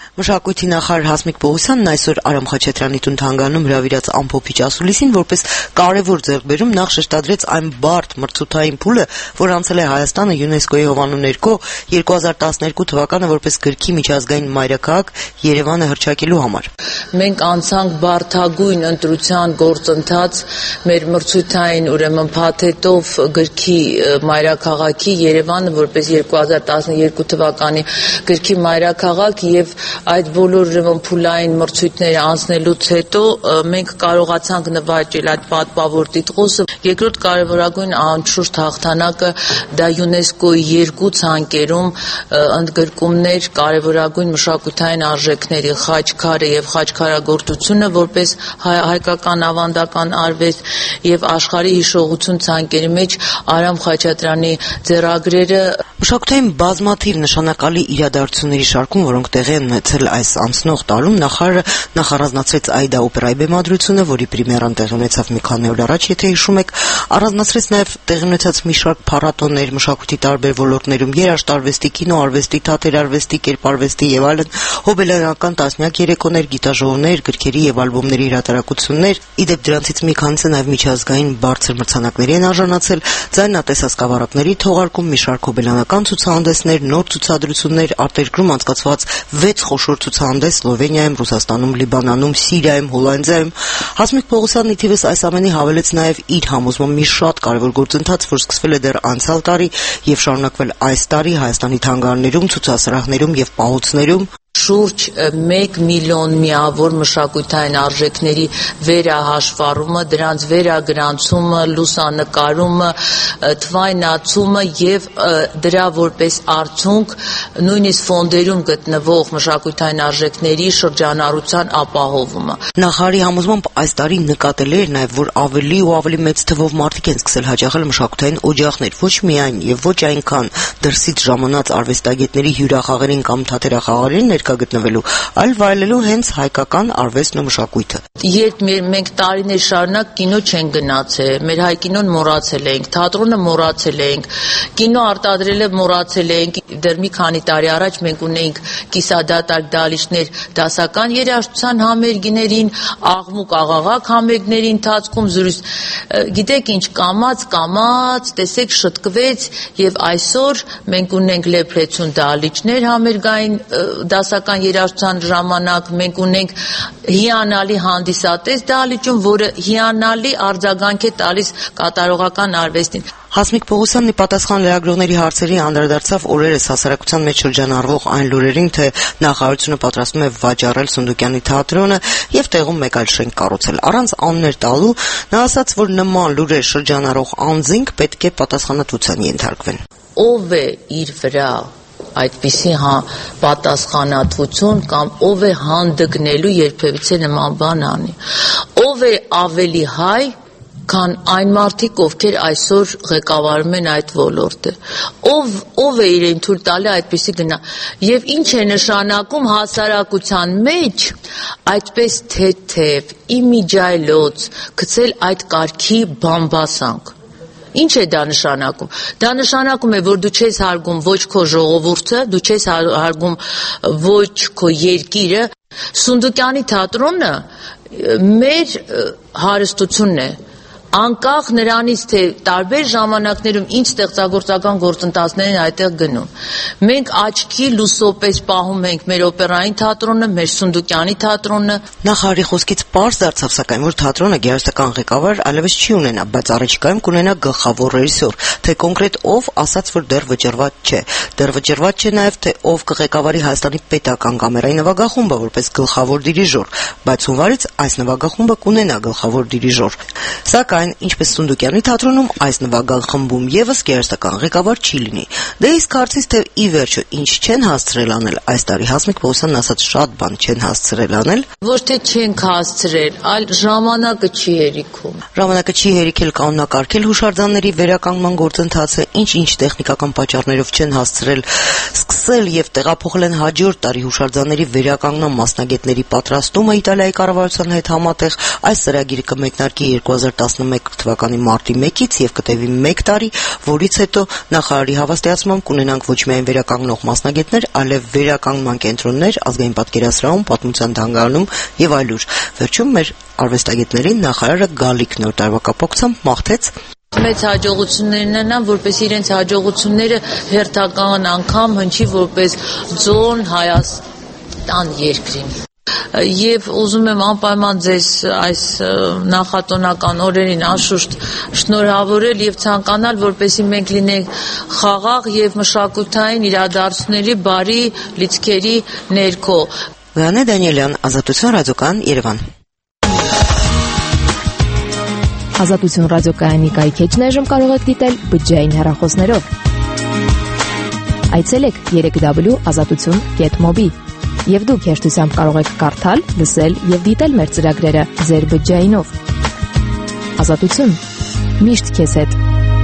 Մշակույթի նախարար Հասմիկ Պողոսյանն այսօր Արամ Խաչատրյանի տուն թանգարանում հրավիրած ամփոփիչ ասուլիսին որպես կարևոր ձեռքբերում նախ շեշտադրեց այն բարդ մրցութային փուլը, որ անցել է Հայաստանը ՅՈՒՆԵՍԿՕ-ի հովանու ներքո երկու հազար տասներկու թվականը որպես գրքի միջազգային մայրաքաղաք Երևանը հռչակելու համար։ Մենք անցանք բարդագույն ընտրության գործընթաց մեր մրցութային ուրեմն փաթեթով գրքի մայրաքաղաքի Երևանը որպես երկու հազար տասներկու թվականի գրքի մայրաքաղաք եւ այդ բոլոր ուրեմն փուլային մրցույթները անցնելուց հետո մենք կարողացանք նվաճել այդ պատվավոր տիտղոսը։ Երկրորդ կարևորագույն անշուշտ հաղթանակը դա ՅՈՒՆԵՍԿՕ-ի երկու ցանկերում ընդգրկումներ կարևորագույն մշակութային արժեքների խաչքարը եւ խաչքարագործությունը որպես հայկական ավանդական արվեստ եւ աշխարհի հիշողություն ցանկերի մեջ Արամ Խաչատրյանի ձեռագրերը մշակութային բազմաթիվ նշանակալի իրադարձությունների շարքում, որոնք տեղի են ունեցել այս անցնող տարում, նախարարը նախառանձնացրեց Այդա օպերայի բեմադրությունը, որի պրեմիերան տեղի ունեցավ մի քանի օր առաջ, եթե հիշում եք, առանձնացրեց նաև տեղի ունեցած մի շարք փառատոներ մշակույթի տարբեր ոլորտներում, երաժշտարվեստի, կինոարվեստի, թատերարվեստի, կերպարվեստի եւ այլն, հոբելյանական տասնյակ երեկոներ, գիտաժողովներ, գրքերի եւ ալբոմների հրատարակություններ։ Իդեպ դրանցից մի քանիսը նաև միջազգային բարձր մրցանակների են արժանացել, ձայնատես ասկավառակների թողարկում, մի շարք հոբելյանական ցուցահանդեսներ, նոր ցուցադրություններ, արտերկրում անցկացված վեց խոշոր ցուցահանդես Սլովենիայում, Ռուսաստանում, Լիբանանում, Սիրիայում, Հոլանդիայում։ Հասմիկ Պողոսյանն ի թիվս այս ամենի հավելեց նաև իր համոզմամբ մի շատ կարևոր գործընթաց, որ սկսվել է դեռ անցյալ տարի եւ շարունակվել այս տարի Հայաստանի թանգարաններում, ցուցասրահներում եւ պահոցներում։ Շուրջ մեկ միլիոն միավոր մշակութային արժեքների վերահաշվառումը, դրանց վերագրանցումը, լուսանկարումը, թվայնացումը եւ դրա որպես արդյունք նույնիսկ ֆոնդերում գտնվող մշակութային արժեքների շրջանառության ապահովումը։ Նախարարի համոզմամբ այս տարի նկատել էր նաեւ, որ ավելի ու ավելի մեծ թվով մարդիկ են սկսել հաճախել մշակութային օջախներ, ոչ միայն եւ ոչ այնքան դրսից ժամանած արվեստագետների հյուրախաղերին կամ թատերախաղերին գտնվելու, այլ վայելելու հենց հայկական արվեստն ու մշակույթը։ Երբ մենք տարիներ շարունակ կինո չենք գնացել, մեր հայ կինոն մոռացել ենք, թատրոնը մոռացել ենք, կինո արտադրելը մոռացել ենք, դեռ մի քանի տարի առաջ մենք ունեինք կիսադատարկ դալիճներ դասական երաժշտության համերգներին, աղմուկ աղաղակ համերգների ընթացքում զրույց, գիտեք ինչ, կամած կամած, տեսեք շտկվեց եւ այսօր մենք ունենք լեփրեցուն դալիճներ համերգային դասական երաժշտության ժամանակ մենք ունենք հիանալի հանդիսատես դահլիճում, որը հիանալի արձագանք է տալիս կատարողական արվեստին։ Հասմիկ Պողոսյանն ի պատասխան լրագրողների հարցերի անդրադարձավ օրերս հասարակության մեջ շրջանառվող այն լուրերին, թե նախարարությունը պատրաստվում է վաճառել Սունդուկյանի թատրոնը եւ տեղում մեկ այլ շենք կառուցել։ Առանց անուններ տալու նա ասաց, որ նման լուրեր շրջանառող անձինք պետք է պատասխանատվության ենթարկվեն։ Ով է իր վրա այդպիսի հա պատասխանատվություն կամ ով է հանդգնելու երբևիցե նման բան անի, ով է ավելի հայ քան այն մարդիկ, ովքեր այսօր ղեկավարում են այդ ոլորտը, ով ով է իրեն թույլ տալի այդպիսի գնա եւ ինչ է նշանակում հասարակության մեջ այդպես թեթև իմիջայլոց գցել այդ կարգի բամբասանք։ Ինչ է դա նշանակում։ Դա նշանակում է, որ դու չես հարգում ոչ քո ժողովուրդը, դու չես հարգում ոչ քո երկիրը։ Սունդուկյանի թատրոնը մեր հարստությունն է։ Անկախ նրանից, թե տարբեր ժամանակներում ինչ ստեղծագործական գործընթացներ են այդտեղ գնում։ Մենք աչքի լուսոպես պահում ենք մեր օպերային թատրոնը, մեր Սունդուկյանի թատրոնը։ Նախարարի խոսքից պարզ դարձավ, սակայն, որ թատրոնը գերեստական ղեկավար այլևս չի ունենա, բայց առաջիկայում կունենա գլխավոր ռեժիսոր, թե կոնկրետ ով, ասաց, որ դեռ վճռված չէ։ Դեռ վճռված չէ նաև, թե ով կղեկավարի Հայաստանի պետական կամերայի նվագախումբը որպես գլխավոր դիրիժոր, բայց հունվարից այս նվագախումբը կունենա գլխավոր դիրիժոր։ Սակայն ինչպես Սունդուկյանի թատրոնում այս նվագախմբում եւս գերեստական ղեկավար չի լինի։ Դե իսկ հարցից թե ի վերջո ինչ չեն հասցրել անել այս տարի, Հասմիկ Պողոսյանն ասաց շատ բան չեն հասցրել անել։ Ոչ թե չենք հասցրել, այլ ժամանակը չի հերիքում։ Ժամանակը չի հերիքել կանոնակարգել հուշարձանների վերականգնման գործընթացը, ինչ-ինչ տեխնիկական պատճառներով չեն հասցրել սկսել եւ տեղափոխել են հաջորդ տարի հուշարձանների վերականգնման մասնագետների պատրաստումը Իտալիայի կառավարության հետ համատեղ։ Այս ծրագիրը կմեկնարկի երկու հազար տասնմեկ տասնմեկ թվականի մարտի մեկից եւ կտևի մեկ տարի, որից հետո նախարարի հավաստիացմամբ կունենանք ոչ միայն վերականգնող մասնագետներ, այլև վերականգնման կենտրոններ ազգային պատկերասրահում, պատմության թանգարանում եւ այլուր։ Վերջում մեր արվեստագետներին նախարարը գալիք նոր տարվա կապակցությամբ մաղթեց մեծ հաջողություններն են, որպես իրենց հաջողությունները հերթական անգամ հնչի որպես ձոն Հայաստան երկրին։ Եվ ուզում եմ անպայման ձեզ այս նախատոնական օրերին անշուշտ շնորհավորել եւ ցանկանալ, որպեսզի մենք լինենք խաղաղ եւ մշակութային իրադարձությունների բարի լիցքերի ներքո։ Գայանե Դանիելյան, Ազատություն ռադիոկայան, Երևան։ Ազատություն ռադիոկայանի կայքեջն այժմ կարող եք դիտել բջջային հեռախոսներով։ Այցելեք երեք w ազատություն կետ մոբի եւ դուք հեշտությամբ կարող եք կարդալ, լսել եւ դիտել մեր ծրագրերը ձեր բջջայինով։ Ազատություն միշտ քեզ հետ։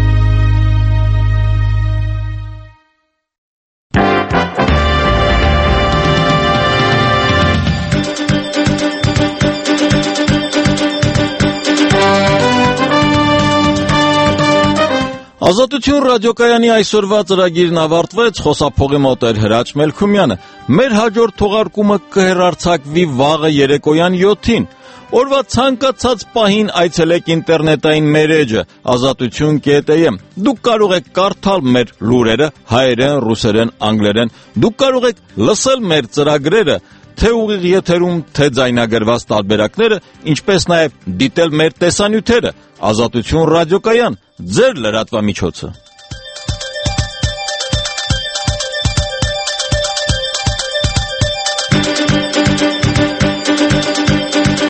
Ազատություն ռադիոկայանի այսօրվա ծրագիրն ավարտվեց, խոսափողի մոտ էր Հրաչ Մելքումյանը։ Մեր հաջորդ թողարկումը կհեռարձակվի վաղը երեկոյան յոթին։ Օրվա ցանկացած պահին այցելեք ինտերնետային մեր էջը ազատություն կետ am։ Դուք կարող եք կարդալ մեր լուրերը հայերեն, ռուսերեն, անգլերեն։ Դուք կարող եք լսել մեր ծրագրերը թե ուղիղ եթերում, թե ձայնագրված տարբերակները, ինչպես նաև դիտել մեր տեսանյութերը։ Ազատություն ռադիոկայան, ձեր լրատվամիջոցը։